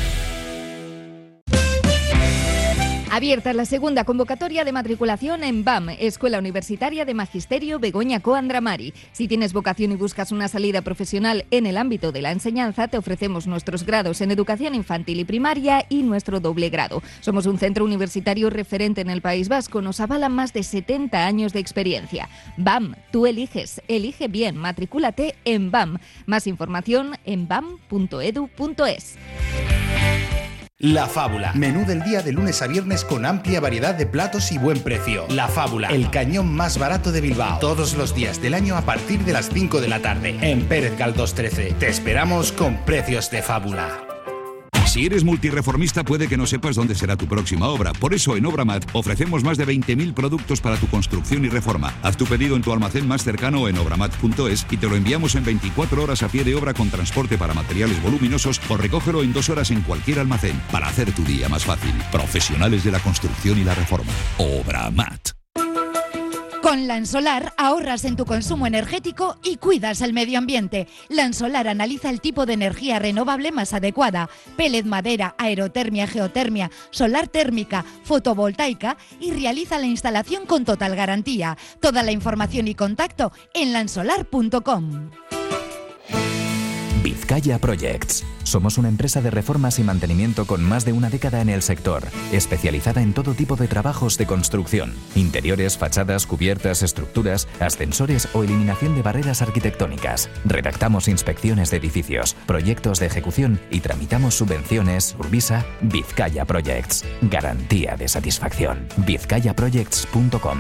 Abierta la segunda convocatoria de matriculación en BAM, Escuela Universitaria de Magisterio Begoña Coandramari. Si tienes vocación y buscas una salida profesional en el ámbito de la enseñanza, te ofrecemos nuestros grados en educación infantil y primaria y nuestro doble grado. Somos un centro universitario referente en el País Vasco, nos avalan más de 70 años de experiencia. BAM, tú eliges, elige bien, matricúlate en BAM. Más información en bam.edu.es. La Fábula. Menú del día de lunes a viernes con amplia variedad de platos y buen precio. La Fábula, el cañón más barato de Bilbao. Todos los días del año a partir de las 5 de la tarde. En Pérez Galdós 13. Te esperamos con precios de fábula. Si eres multireformista, puede que no sepas dónde será tu próxima obra. Por eso, en Obramat ofrecemos más de 20.000 productos para tu construcción y reforma. Haz tu pedido en tu almacén más cercano o en obramat.es y te lo enviamos en 24 horas a pie de obra con transporte para materiales voluminosos, o recógelo en 2 horas en cualquier almacén para hacer tu día más fácil. Profesionales de la construcción y la reforma. Obramat. Con Lansolar ahorras en tu consumo energético y cuidas el medio ambiente. Lansolar analiza el tipo de energía renovable más adecuada: pellet, madera, aerotermia, geotermia, solar térmica, fotovoltaica, y realiza la instalación con total garantía. Toda la información y contacto en lansolar.com. Vizcaya Projects. Somos una empresa de reformas y mantenimiento con más de una década en el sector, especializada en todo tipo de trabajos de construcción, interiores, fachadas, cubiertas, estructuras, ascensores o eliminación de barreras arquitectónicas. Redactamos inspecciones de edificios, proyectos de ejecución y tramitamos subvenciones. Urbisa, Vizcaya Projects. Garantía de satisfacción. vizcayaprojects.com.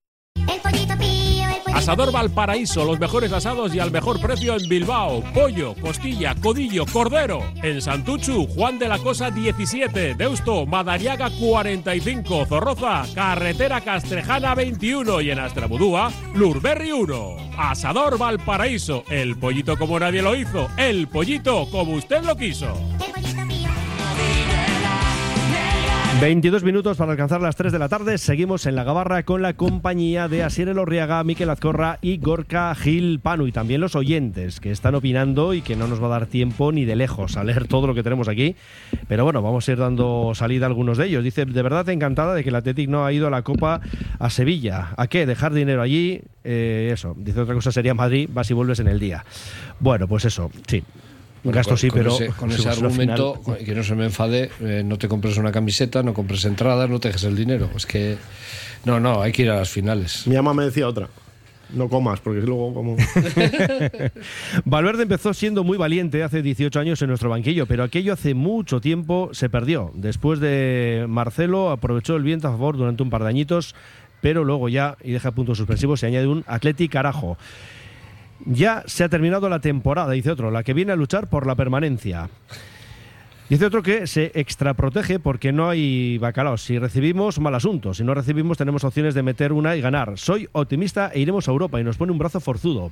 Asador Valparaíso, los mejores asados y al mejor precio en Bilbao. Pollo, costilla, codillo, cordero. En Santuchu, Juan de la Cosa 17. Deusto, Madariaga 45. Zorroza, Carretera Castrejana 21. Y en Astrabudúa, Lurberri 1. Asador Valparaíso, el pollito como nadie lo hizo. El pollito como usted lo quiso. 22 minutos para alcanzar las 3 de la tarde. Seguimos en La Gabarra con la compañía de Asier Elorriaga, Mikel Azcorra y Gorka Gil Panu. Y también los oyentes que están opinando y que no nos va a dar tiempo ni de lejos a leer todo lo que tenemos aquí. Pero bueno, vamos a ir dando salida a algunos de ellos. Dice, de verdad encantada de que el Athletic no ha ido a la Copa a Sevilla. ¿A qué? ¿Dejar dinero allí? Eso. Dice, otra cosa sería Madrid, vas y vuelves en el día. Bueno, pues eso, sí. Un gasto sí, pero con ese argumento, que no se me enfade, no te compres una camiseta, no compres entradas, no te dejes el dinero. Es que no, hay que ir a las finales. Mi mamá me decía otra. No comas, porque luego como... Valverde empezó siendo muy valiente hace 18 años en nuestro banquillo, pero aquello hace mucho tiempo se perdió. Después de Marcelo aprovechó el viento a favor durante un par de añitos, pero luego ya, y deja puntos suspensivos, se añade un Athletic carajo. Ya se ha terminado la temporada, dice otro, la que viene a luchar por la permanencia. Dice otro que se extraprotege porque no hay bacalao. Si recibimos, mal asunto. Si no recibimos, tenemos opciones de meter una y ganar. Soy optimista e iremos a Europa, y nos pone un brazo forzudo.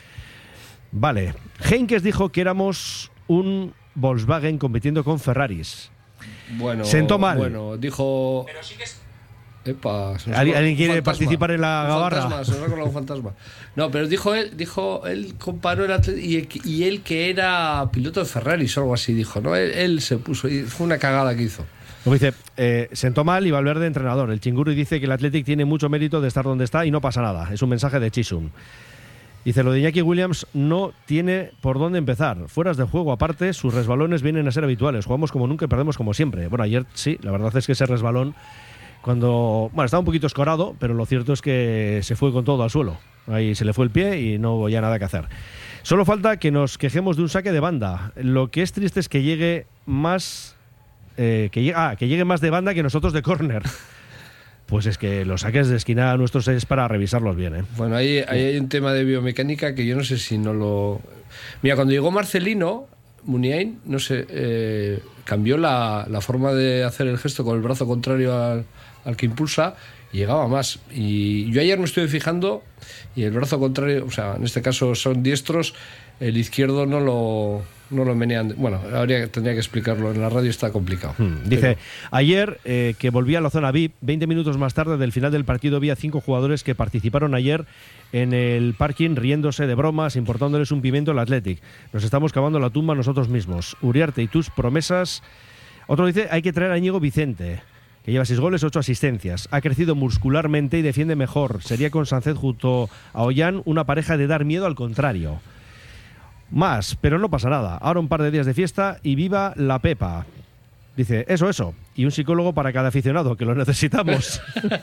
Vale. Henkes dijo que éramos un Volkswagen compitiendo con Ferraris. Bueno, sentó mal. Bueno, dijo... Pero sí que es... Epa, ¿Alguien quiere participar en la Gabarra? Se nos ha colado un fantasma. No, pero dijo él comparó el Atlético y él que era piloto de Ferrari o algo así, dijo, ¿no? Él se puso, y fue una cagada que hizo. Como dice, sentó mal y Valverde entrenador. El Chingurri dice que el Athletic tiene mucho mérito de estar donde está y no pasa nada. Es un mensaje de Chisum. Dice, lo de Iñaki Williams no tiene por dónde empezar. Fueras de juego aparte, sus resbalones vienen a ser habituales. Jugamos como nunca y perdemos como siempre. Bueno, ayer sí, la verdad es que ese resbalón... estaba un poquito escorado, pero lo cierto es que se fue con todo al suelo. Ahí se le fue el pie y no hubo ya nada que hacer. Solo falta que nos quejemos de un saque de banda. Lo que es triste es que llegue más que llegue más de banda que nosotros de córner. Pues es que los saques de esquina nuestros es para revisarlos bien, ¿eh? Bueno, ahí hay un tema de biomecánica que yo no sé si no lo... Mira, cuando llegó Marcelino, Muniain, no sé, cambió la forma de hacer el gesto con el brazo contrario al que impulsa, y llegaba más. Y yo ayer me estuve fijando y el brazo contrario, o sea, en este caso son diestros, el izquierdo no lo menean. Bueno, tendría que explicarlo, en la radio está complicado. Dice, ayer que volvía a la zona VIP, 20 minutos más tarde del final del partido había 5 jugadores que participaron ayer en el parking riéndose de bromas, importándoles un pimiento al Athletic. Nos estamos cavando la tumba nosotros mismos. Uriarte y tus promesas. Otro dice, hay que traer a Íñigo Vicente, que lleva 6 goles, 8 asistencias. Ha crecido muscularmente y defiende mejor. Sería con Sánchez junto a Ollán una pareja de dar miedo al contrario. Más, pero no pasa nada. Ahora un par de días de fiesta y viva la Pepa. Dice, eso. Y un psicólogo para cada aficionado, que lo necesitamos.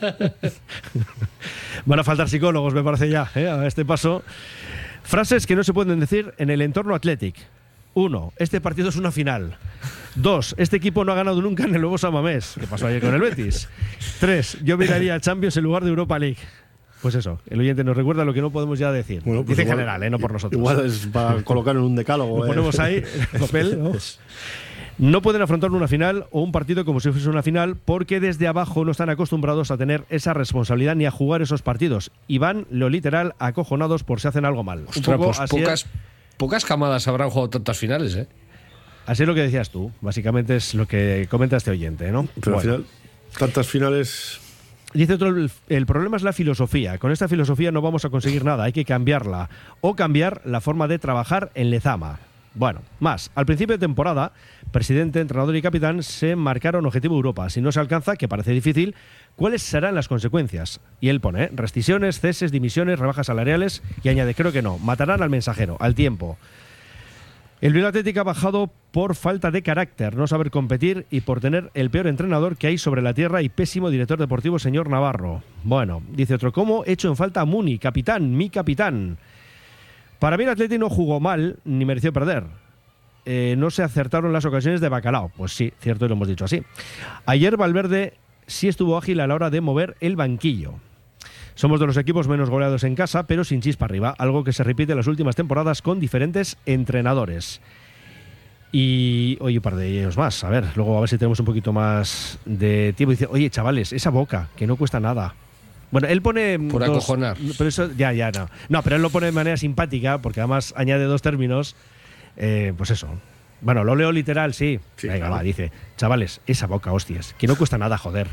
Van a faltar psicólogos, me parece ya, a este paso. Frases que no se pueden decir en el entorno Athletic. 1. Este partido es una final. 2. Este equipo no ha ganado nunca en el nuevo San Mamés. ¿Qué pasó ayer con el Betis? 3. Yo miraría a Champions en lugar de Europa League. Pues eso, el oyente nos recuerda lo que no podemos ya decir. Bueno, pues dice igual, en general, no por nosotros. Igual es para colocar en un decálogo. Lo ponemos ahí, el papel, ¿no? No pueden afrontar una final o un partido como si fuese una final porque desde abajo no están acostumbrados a tener esa responsabilidad ni a jugar esos partidos. Y van, lo literal, acojonados por si hacen algo mal. Ostras, pues pocas camadas habrán jugado tantas finales, ¿eh? Así es lo que decías tú. Básicamente es lo que comenta este oyente, ¿no? Pero al final, tantas finales... Dice otro, el problema es la filosofía. Con esta filosofía no vamos a conseguir nada, hay que cambiarla. O cambiar la forma de trabajar en Lezama. Bueno, más. Al principio de temporada, presidente, entrenador y capitán se marcaron objetivo Europa. Si no se alcanza, que parece difícil, ¿cuáles serán las consecuencias? Y él pone, rescisiones, ceses, dimisiones, rebajas salariales, y añade, creo que no, matarán al mensajero, al tiempo. El Bilbao Athletic ha bajado por falta de carácter, no saber competir y por tener el peor entrenador que hay sobre la tierra y pésimo director deportivo, señor Navarro. Bueno, dice otro, ¿cómo echo en falta a Muni, capitán, mi capitán? Para mí el Athletic no jugó mal ni mereció perder. No se acertaron las ocasiones de Bacalao. Pues sí, cierto, lo hemos dicho así. Ayer Valverde sí estuvo ágil a la hora de mover el banquillo. Somos de los equipos menos goleados en casa, pero sin chispa arriba, algo que se repite en las últimas temporadas con diferentes entrenadores. Y oye, un par de ellos más, a ver, luego a ver si tenemos un poquito más de tiempo. Dice, oye, chavales, esa boca, que no cuesta nada. Bueno, él pone... Por acojonar. Pero eso, ya, no. No, pero él lo pone de manera simpática, porque además añade dos términos, pues eso. Bueno, lo leo literal, sí. Venga, claro. Va, dice, chavales, esa boca, hostias, que no cuesta nada, joder.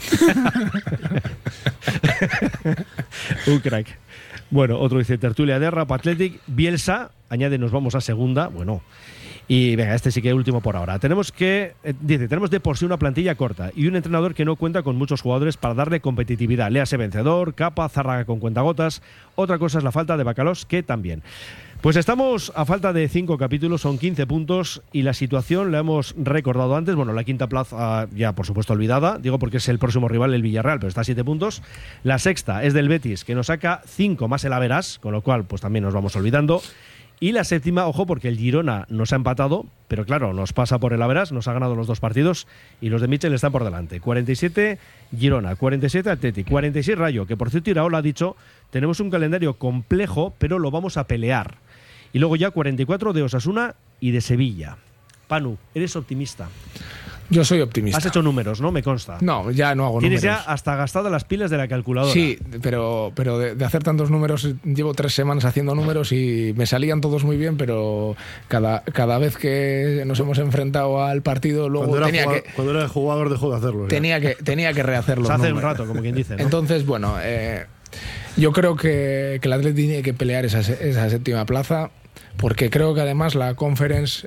Un crack. Bueno, otro dice, tertulia de Rap Athletic, Bielsa, añade, nos vamos a segunda, bueno. Y venga, este sí que es último por ahora. Tenemos de por sí una plantilla corta y un entrenador que no cuenta con muchos jugadores para darle competitividad. Léase Vencedor, Capa, Zárraga con cuentagotas. Otra cosa es la falta de Bacalós, que también. Pues estamos a falta de 5 capítulos, son 15 puntos y la situación la hemos recordado antes. Bueno, la quinta plaza ya por supuesto olvidada, digo porque es el próximo rival el Villarreal, pero está a 7 puntos. La sexta es del Betis, que nos saca 5 más el Averás, con lo cual pues también nos vamos olvidando. Y la séptima, ojo, porque el Girona nos ha empatado, pero claro, nos pasa por el Averás, nos ha ganado los 2 partidos y los de Michel están por delante. 47 Girona, 47 Athletic, 46 Rayo, que por cierto Iraola ha dicho, tenemos un calendario complejo, pero lo vamos a pelear. Y luego ya 44 de Osasuna y de Sevilla. Panu, eres optimista. Yo soy optimista. Has hecho números, ¿no? Me consta. No, ya no hago Tienes números. Tienes ya hasta gastadas las pilas de la calculadora. Sí, pero de hacer tantos números, llevo 3 semanas haciendo números y me salían todos muy bien, pero cada vez que nos hemos enfrentado al partido, luego cuando era el jugador dejó de hacerlo. Tenía que rehacerlo. Se hace un rato, como quien dice, ¿no? Entonces, bueno, yo creo que el Atlético tiene que pelear esa séptima plaza, porque creo que además la Conference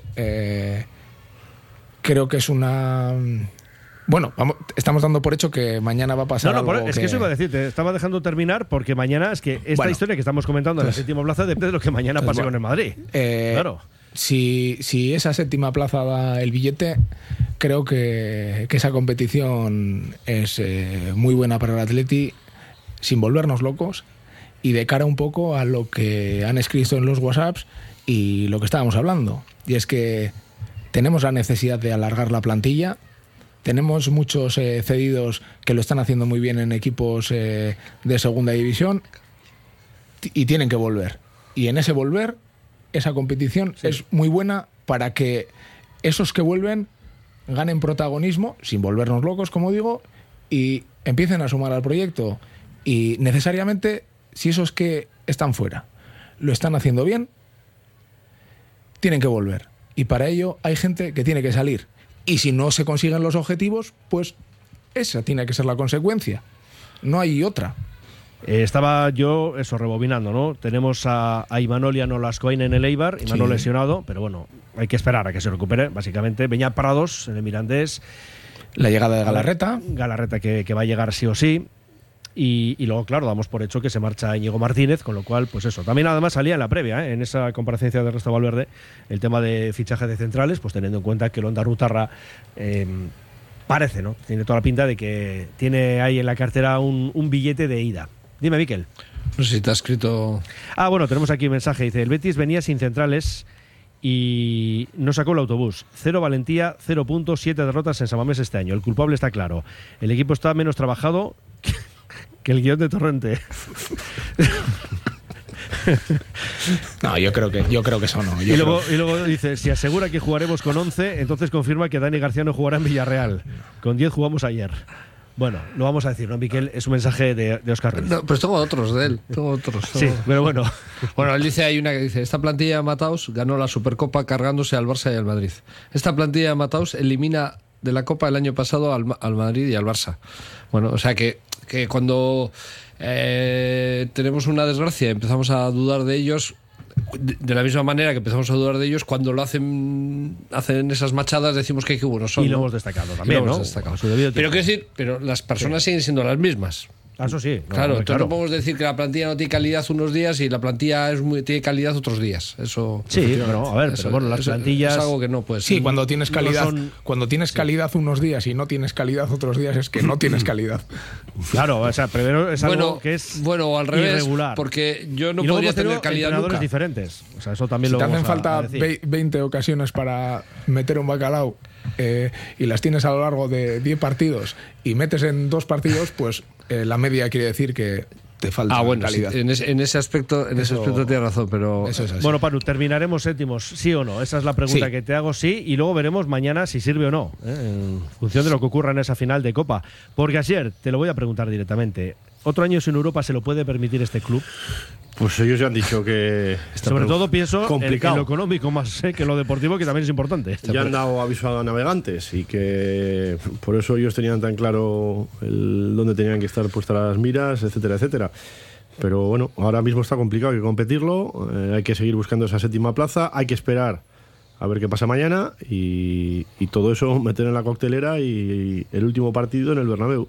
creo que es una... Bueno, estamos dando por hecho que mañana va a pasar algo. Es que eso iba a decir, te estaba dejando terminar porque mañana es que esta historia que estamos comentando en la séptima plaza depende de lo que mañana pase con el Madrid. Claro. Si esa séptima plaza da el billete, creo que esa competición es muy buena para el Atleti, sin volvernos locos, y de cara un poco a lo que han escrito en los WhatsApps y lo que estábamos hablando. Y es que tenemos la necesidad de alargar la plantilla. Tenemos muchos cedidos que lo están haciendo muy bien en equipos de segunda división y tienen que volver. Y en ese volver, esa competición es muy buena para que esos que vuelven ganen protagonismo, sin volvernos locos, como digo, y empiecen a sumar al proyecto. Y necesariamente, si esos que están fuera lo están haciendo bien, tienen que volver. Y para ello hay gente que tiene que salir. Y si no se consiguen los objetivos, pues esa tiene que ser la consecuencia. No hay otra. Estaba yo, rebobinando, ¿no? Tenemos a Imanol y a Nolascoain en el Eibar, Imanol lesionado, pero bueno, hay que esperar a que se recupere, básicamente. Beñat Prados en el Mirandés. La llegada de Galarreta. Galarreta que va a llegar sí o sí. Y luego, claro, damos por hecho que se marcha Íñigo Martínez, con lo cual, pues eso. También además salía en la previa, en esa comparecencia de Ernesto Valverde, el tema de fichaje de centrales, pues teniendo en cuenta que el Ondarrutarra parece, ¿no? Tiene toda la pinta de que tiene ahí en la cartera un billete de ida. Dime, Miquel. No sé si te ha escrito... Bueno, tenemos aquí un mensaje. Dice, el Betis venía sin centrales y no sacó el autobús. 0 valentía, 0 puntos, 7 derrotas en San Mamés este año. El culpable está claro. El equipo está menos trabajado que el guión de Torrente. No, yo creo que eso no. Y luego dice, si asegura que jugaremos con 11, entonces confirma que Dani García no jugará en Villarreal. Con 10 jugamos ayer. Bueno, lo vamos a decir, ¿no, Miquel? Es un mensaje de Óscar Ruiz. No, pues tengo otros de él. Sí, pero bueno. Bueno, él dice, hay una que dice, esta plantilla de Mataos ganó la Supercopa cargándose al Barça y al Madrid. Esta plantilla de Mataos elimina de la Copa el año pasado al Madrid y al Barça. Bueno, o sea que cuando tenemos una desgracia y empezamos a dudar de ellos, de la misma manera que empezamos a dudar de ellos, cuando lo hacen esas machadas, decimos que qué buenos son. Y lo hemos destacado también, ¿no? Pero quiero decir, las personas siguen siendo las mismas. Eso sí. Claro, entonces no podemos decir que la plantilla no tiene calidad unos días y la plantilla tiene calidad otros días. Eso. Sí, pero a ver, pero bueno, las plantillas. Es algo que no puede ser. Sí, cuando tienes calidad, cuando tienes calidad unos días y no tienes calidad otros días, es que no tienes calidad. Claro, o sea, primero es algo que es al revés, irregular. Porque yo no y luego podría tener calidad nunca. Diferentes. O sea, eso también si lo te vamos hacen falta a decir. 20 ocasiones para meter un bacalao y las tienes a lo largo de 10 partidos y metes en 2 partidos, pues la media quiere decir que te falta calidad. Sí, en ese aspecto tienes razón, pero eso es así. Bueno, Panu, ¿terminaremos séptimos, sí o no? Esa es la pregunta que te hago, sí, y luego veremos mañana si sirve o no, en función de lo que ocurra en esa final de Copa. Porque ayer te lo voy a preguntar directamente. ¿Otro año sin Europa se lo puede permitir este club? Pues ellos ya han dicho que... Sobre todo pienso en complicado. lo económico más que en lo deportivo, que también es importante. Ya han dado aviso a navegantes y que por eso ellos tenían tan claro dónde tenían que estar puestas las miras, etcétera, etcétera. Pero bueno, ahora mismo está complicado, hay que competirlo, hay que seguir buscando esa 7ª plaza, hay que esperar a ver qué pasa mañana y todo eso meter en la coctelera y el último partido en el Bernabéu.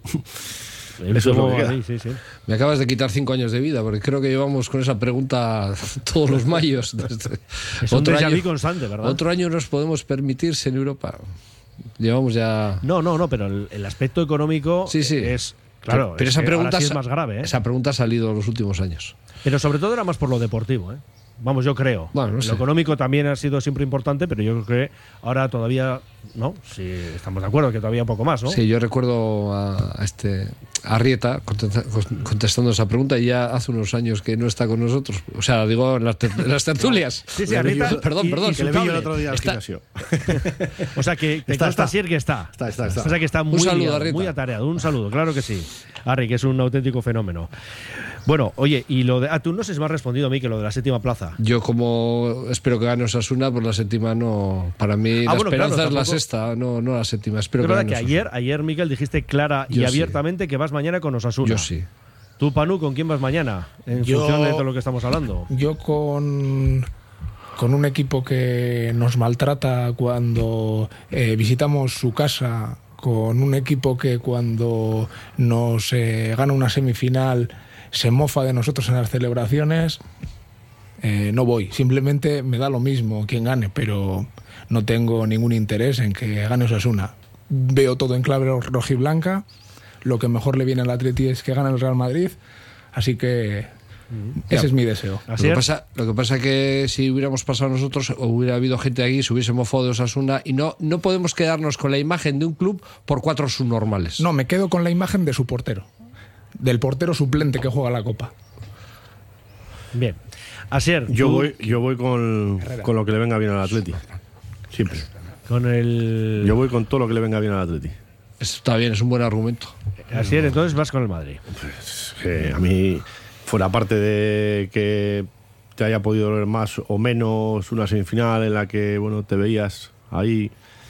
Eso es lo que queda. Sí. Me acabas de quitar 5 años de vida, porque creo que llevamos con esa pregunta todos los mayos. Es un déjà vu constante, ¿verdad? Otro año nos podemos permitirse en Europa. Llevamos ya... No, pero el aspecto económico es... Claro, pero esa pregunta sí es más grave. Esa pregunta ha salido en los últimos años. Pero sobre todo era más por lo deportivo, ¿eh? Vamos, yo creo. Bueno, no sé. Lo económico también ha sido siempre importante, pero yo creo que ahora todavía, ¿no? Sí, estamos de acuerdo que todavía un poco más, ¿no? Sí, yo recuerdo a Rieta contestando esa pregunta y ya hace unos años que no está con nosotros. O sea, digo, en las tertulias. Sí, Arrieta. Perdón. Que le vi el otro día al gimnasio. O sea, que te consta Asier que está. Está. O sea, que está muy, muy atareado. Un saludo, claro que sí. Arri, que es un auténtico fenómeno. Bueno, oye, y lo de... tú no sé si me has respondido a mí que lo de la 7ª plaza. Yo como espero que gane Osasuna, pues la 7ª no... Para mí la esperanza es la 6ª, no la 7ª. Espero es que verdad gane que ayer, Miquel, dijiste clara y abiertamente que vas mañana con Osasuna. Yo sí. ¿Tú, Panu, con quién vas mañana? En función de todo lo que estamos hablando. Yo con un equipo que nos maltrata cuando visitamos su casa, con un equipo que cuando nos gana una semifinal se mofa de nosotros en las celebraciones, no voy. Simplemente me da lo mismo quien gane, pero no tengo ningún interés en que gane Osasuna. Veo todo en clave rojiblanca. Lo que mejor le viene al Atleti es que gane el Real Madrid, así que ese es mi deseo. Lo que pasa que si hubiéramos pasado nosotros o hubiera habido gente aquí, se hubiese mofado de Osasuna y no podemos quedarnos con la imagen de un club por 4 subnormales. No, me quedo con la imagen de su portero, del portero suplente que juega la Copa. Bien. Asier, yo voy con lo que le venga bien al Atleti. Siempre. Yo voy con todo lo que le venga bien al Atleti. Está bien, es un buen argumento. Asier, entonces vas con el Madrid. Pues que a mí, fuera parte de que te haya podido doler más o menos una semifinal en la que te veías ahí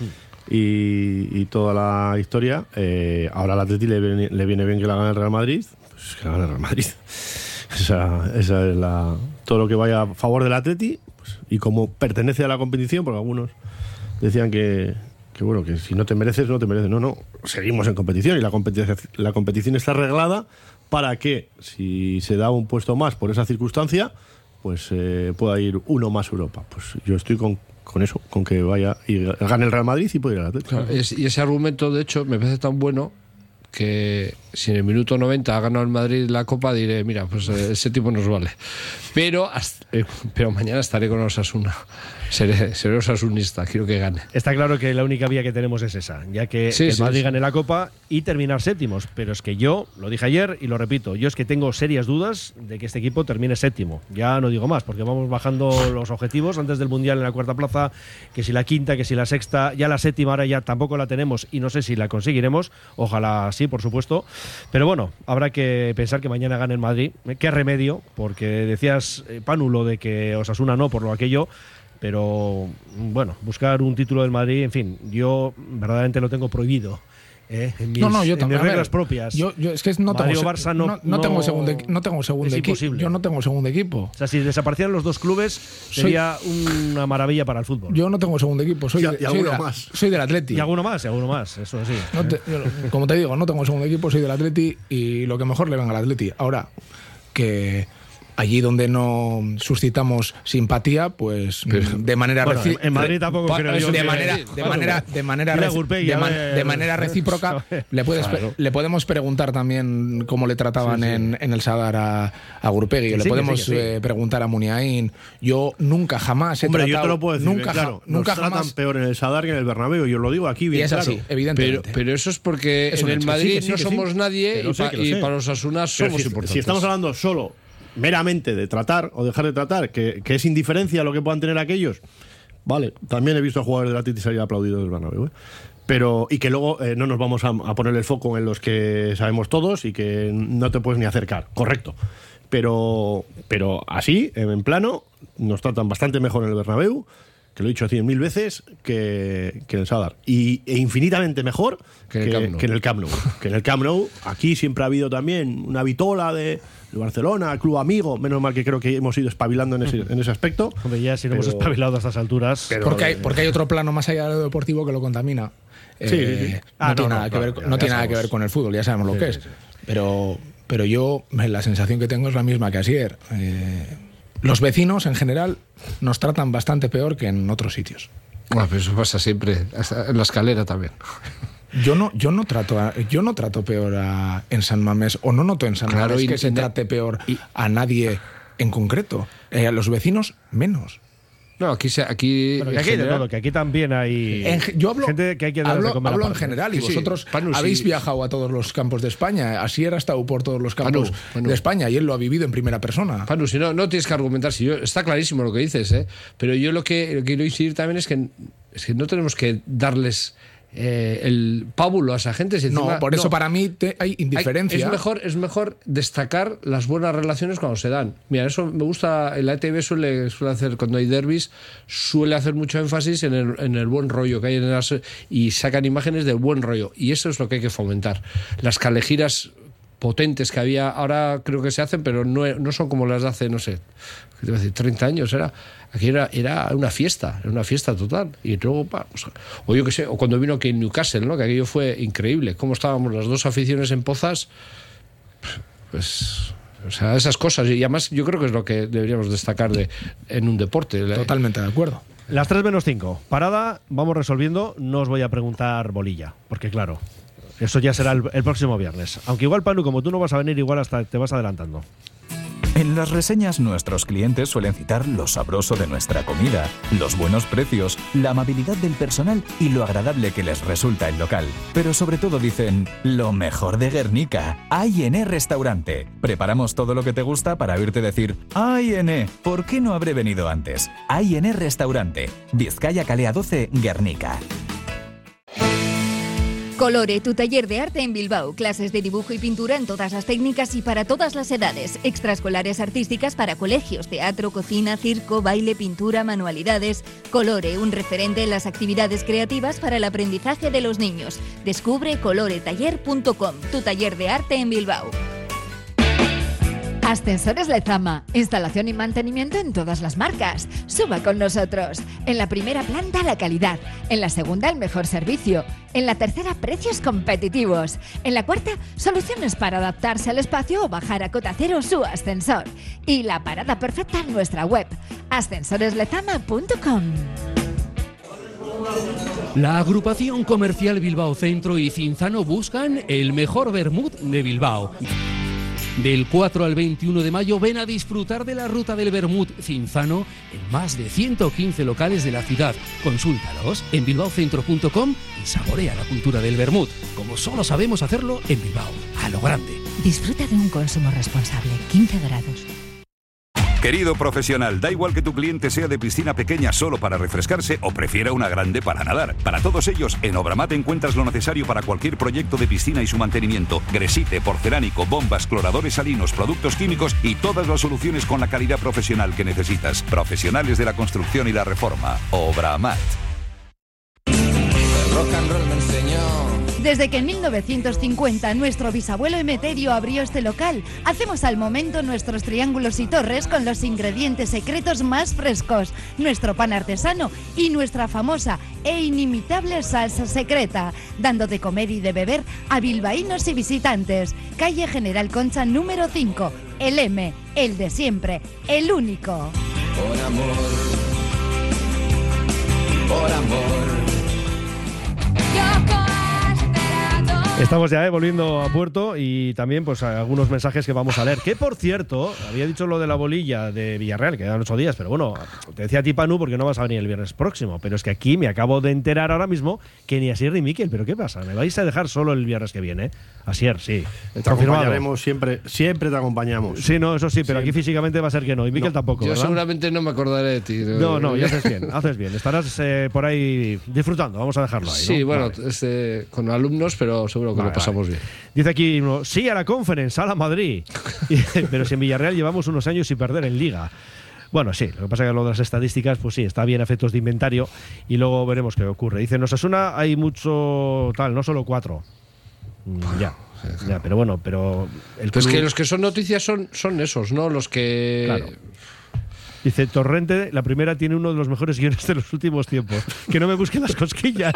y toda la historia, ahora al Atleti le viene bien que la gane el Real Madrid, pues que la gane el Real Madrid. Esa es todo lo que vaya a favor del Atleti, pues, y como pertenece a la competición, porque algunos decían que si no te mereces, no te mereces. No, seguimos en competición y la competición está arreglada para que, si se da un puesto más por esa circunstancia, pues pueda ir uno más a Europa. Pues yo estoy con eso, con que vaya y gane el Real Madrid y pueda ir al Atlético. Claro, y ese argumento, de hecho, me parece tan bueno que si en el minuto 90 ha ganado el Madrid la Copa, diré, mira, pues ese tipo nos vale. Pero mañana estaré con Osasuna. Seré osasunista, quiero que gane. Está claro que la única vía que tenemos es esa, ya que el Madrid gane la Copa y terminar séptimos. Pero es que yo, lo dije ayer y lo repito, yo es que tengo serias dudas de que este equipo termine séptimo. Ya no digo más, porque vamos bajando los objetivos antes del Mundial en la 4ª plaza, que si la 5ª, que si la 6ª, ya la 7ª ahora ya tampoco la tenemos y no sé si la conseguiremos. Ojalá sí, por supuesto. Pero bueno, habrá que pensar que mañana gane el Madrid. ¿Qué remedio? Porque decías, Panu, lo de que Osasuna no, por lo aquello. Pero bueno, buscar un título del Madrid, en fin, yo verdaderamente lo tengo prohibido. en mis, yo en también. mis reglas propias. Yo es que no tengo Barça no tengo segundo equipo. Yo no tengo segundo equipo. O sea, si desaparecieran los dos clubes sería una maravilla para el fútbol. Yo no tengo segundo equipo. Soy del Atleti. Y alguno más, eso sí. Como te digo, no tengo segundo equipo, soy del Atleti y lo que mejor le venga al Atleti. Ahora, que allí donde no suscitamos simpatía, pues de manera en Madrid tampoco creo yo. De manera recíproca le podemos preguntar también cómo le trataban en el Sadar a Gurpegui, le podemos preguntar a Muniain. Yo nunca jamás he tratado. Yo te lo puedo decir, nunca nos tratan peor en el Sadar que en el Bernabéu, yo lo digo aquí bien. Y es así, evidentemente. Pero eso es porque en el Madrid no somos nadie y para los asunas somos importantes. Si estamos hablando solo meramente de tratar o dejar de tratar, que es indiferencia lo que puedan tener aquellos, vale, también he visto a jugadores del Atleti salir aplaudidos del Bernabéu, pero y que luego no nos vamos a poner el foco en los que sabemos todos y que no te puedes ni acercar, correcto, pero así, en plano, nos tratan bastante mejor en el Bernabéu, que lo he dicho 100.000 veces, que en el Sadar. E infinitamente mejor que en el Camp Nou. Que en el Camp Nou, aquí siempre ha habido también una vitola de Barcelona, club amigo. Menos mal que creo que hemos ido espabilando en ese aspecto. Hombre, ya si no hemos espabilado a estas alturas. Porque hay otro plano más allá de lo deportivo que lo contamina. No tiene nada que ver con el fútbol, ya sabemos lo que es. Pero yo, la sensación que tengo es la misma que ayer. Los vecinos, en general, nos tratan bastante peor que en otros sitios. Bueno, pero eso pasa siempre, hasta en la escalera también. Yo no trato peor en San Mamés, o no noto en San Mamés que se trate peor a nadie en concreto. A los vecinos, menos. No, aquí pero que aquí hay de todo, que aquí también hay yo hablo, gente que hay que darle de comer. Hablo en general, y vosotros habéis viajado a todos los campos de España. Asier ha estado por todos los campos de España y él lo ha vivido en primera persona. Panu, si no tienes que argumentar, está clarísimo lo que dices, pero yo lo que quiero decir también es que no tenemos que darles el pábulo a esa gente. No, por eso para mí hay indiferencia. Es mejor destacar las buenas relaciones cuando se dan. Mira, eso me gusta. La ETV suele hacer, cuando hay derbis, suele hacer mucho énfasis en el buen rollo que hay y sacan imágenes del buen rollo. Y eso es lo que hay que fomentar. Las calejiras potentes que había, ahora creo que se hacen, pero no son como las de hace, no sé, 30 años era. Aquí era una fiesta total. Y luego, o yo qué sé, o cuando vino aquí en Newcastle, ¿no? Que aquello fue increíble. Cómo estábamos las dos aficiones en Pozas, pues, o sea, esas cosas. Y además yo creo que es lo que deberíamos destacar en un deporte. Totalmente de acuerdo. Las 3:05. Parada, vamos resolviendo. No os voy a preguntar bolilla, porque claro, eso ya será el próximo viernes. Aunque igual, Panu, como tú no vas a venir, igual hasta te vas adelantando. En las reseñas nuestros clientes suelen citar lo sabroso de nuestra comida, los buenos precios, la amabilidad del personal y lo agradable que les resulta el local. Pero sobre todo dicen, lo mejor de Guernica, A&E Restaurante. Preparamos todo lo que te gusta para oírte decir, A&E, ¿por qué no habré venido antes? A&E Restaurante, Vizcaya Calea 12, Guernica. Colore, tu taller de arte en Bilbao. Clases de dibujo y pintura en todas las técnicas y para todas las edades. Extraescolares artísticas para colegios, teatro, cocina, circo, baile, pintura, manualidades. Colore, un referente en las actividades creativas para el aprendizaje de los niños. Descubre coloretaller.com, tu taller de arte en Bilbao. Ascensores Lezama. Instalación y mantenimiento en todas las marcas. Suba con nosotros. En la primera planta, la calidad. En la segunda, el mejor servicio. En la tercera, precios competitivos. En la cuarta, soluciones para adaptarse al espacio o bajar a cota cero su ascensor. Y la parada perfecta en nuestra web, ascensoreslezama.com. La agrupación comercial Bilbao Centro y Cinzano buscan el mejor vermut de Bilbao. Del 4 al 21 de mayo ven a disfrutar de la ruta del vermut Cinzano en más de 115 locales de la ciudad. Consúltalos en bilbaocentro.com y saborea la cultura del vermut, como solo sabemos hacerlo en Bilbao, a lo grande. Disfruta de un consumo responsable, 15 grados. Querido profesional, da igual que tu cliente sea de piscina pequeña solo para refrescarse o prefiera una grande para nadar. Para todos ellos, en Obramat encuentras lo necesario para cualquier proyecto de piscina y su mantenimiento. Gresite, porcelánico, bombas, cloradores salinos, productos químicos y todas las soluciones con la calidad profesional que necesitas. Profesionales de la construcción y la reforma. Obramat. El rock and roll me enseñó Desde que en 1950 nuestro bisabuelo Emeterio abrió este local, hacemos al momento nuestros triángulos y torres con los ingredientes secretos más frescos, nuestro pan artesano y nuestra famosa e inimitable salsa secreta, dando de comer y de beber a bilbaínos y visitantes. Calle General Concha número 5, el M, el de siempre, el único. Por amor, por amor. Estamos ya volviendo a puerto y también pues algunos mensajes que vamos a leer. Que por cierto, había dicho lo de la bolilla de Villarreal, que quedan 8 días, pero bueno, te decía a ti, Panu, porque no vas a venir el viernes próximo, pero es que aquí me acabo de enterar ahora mismo que ni Asier ni Miquel, pero ¿qué pasa? ¿Me vais a dejar solo el viernes que viene? Asier, sí. Te acompañaremos siempre te acompañamos. Sí, no, eso sí, pero aquí físicamente va a ser que no, y Miquel tampoco, Yo ¿verdad? seguramente no me acordaré de ti. No, ya haces bien. Estarás por ahí disfrutando, vamos a dejarlo ahí, ¿no? Sí, bueno, vale. Con alumnos, pero seguro que lo pasamos bien. Dice aquí uno, sí a la Conference, a la Madrid. Pero si en Villarreal llevamos unos años sin perder en Liga. Bueno, sí, lo que pasa es que lo de las estadísticas, pues sí, está bien a efectos de inventario y luego veremos qué ocurre. Dice, en Osasuna hay mucho tal, no solo 4. Ya, pero bueno, pero... Es que los que son noticias son esos, ¿no? Los que... Claro. Dice, Torrente, la primera tiene uno de los mejores guiones de los últimos tiempos. Que no me busquen las cosquillas.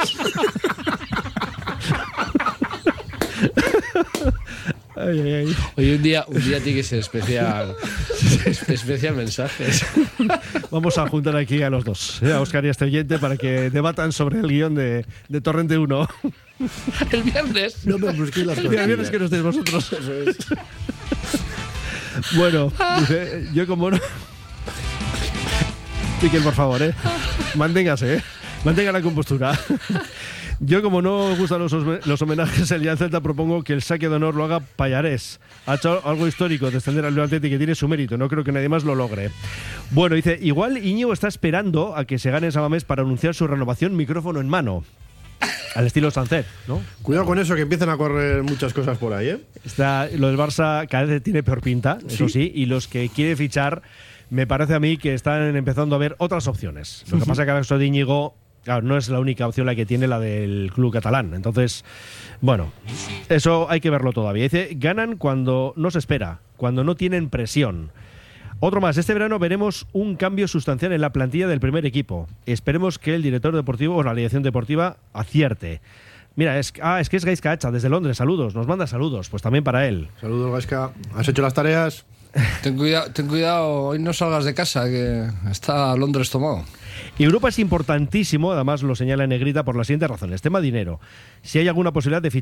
Ay. Hoy un día tiene que ser especial mensajes. Vamos a juntar aquí a los dos, a Óscar y a este oyente, para que debatan sobre el guión de Torrente 1. El viernes. No me busquéis las cosquillas. El viernes que no estéis vosotros. Eso es. Bueno, dice, yo como no... Miquel, por favor, manténgase, mantenga la compostura. Yo, como no os gustan los homenajes el día del Celta, propongo que el saque de honor lo haga Pallarés. Ha hecho algo histórico, descender al Levante, que tiene su mérito. No creo que nadie más lo logre. Bueno, dice, igual Íñigo está esperando a que se gane en San Mamés para anunciar su renovación micrófono en mano. Al estilo Sancet, ¿no? Cuidado con eso, que empiezan a correr muchas cosas por ahí, ¿eh? Lo del Barça cada vez tiene peor pinta, eso sí, y los que quiere fichar, me parece a mí que están empezando a ver otras opciones. Lo que pasa es que el caso de Íñigo, claro, no es la única opción la que tiene la del club catalán. Entonces, bueno, eso hay que verlo todavía. Dice, ganan cuando no se espera, cuando no tienen presión. Otro más, este verano veremos un cambio sustancial en la plantilla del primer equipo. Esperemos que el director deportivo o la dirección deportiva acierte. Mira, es que es Gaizka Hacha, desde Londres, saludos, nos manda saludos, pues también para él. Saludos, Gaizka, ¿has hecho las tareas? Ten cuidado, hoy no salgas de casa, que está Londres tomado. Y Europa es importantísimo, además lo señala en negrita por las siguientes razones. Tema dinero. Si hay alguna posibilidad de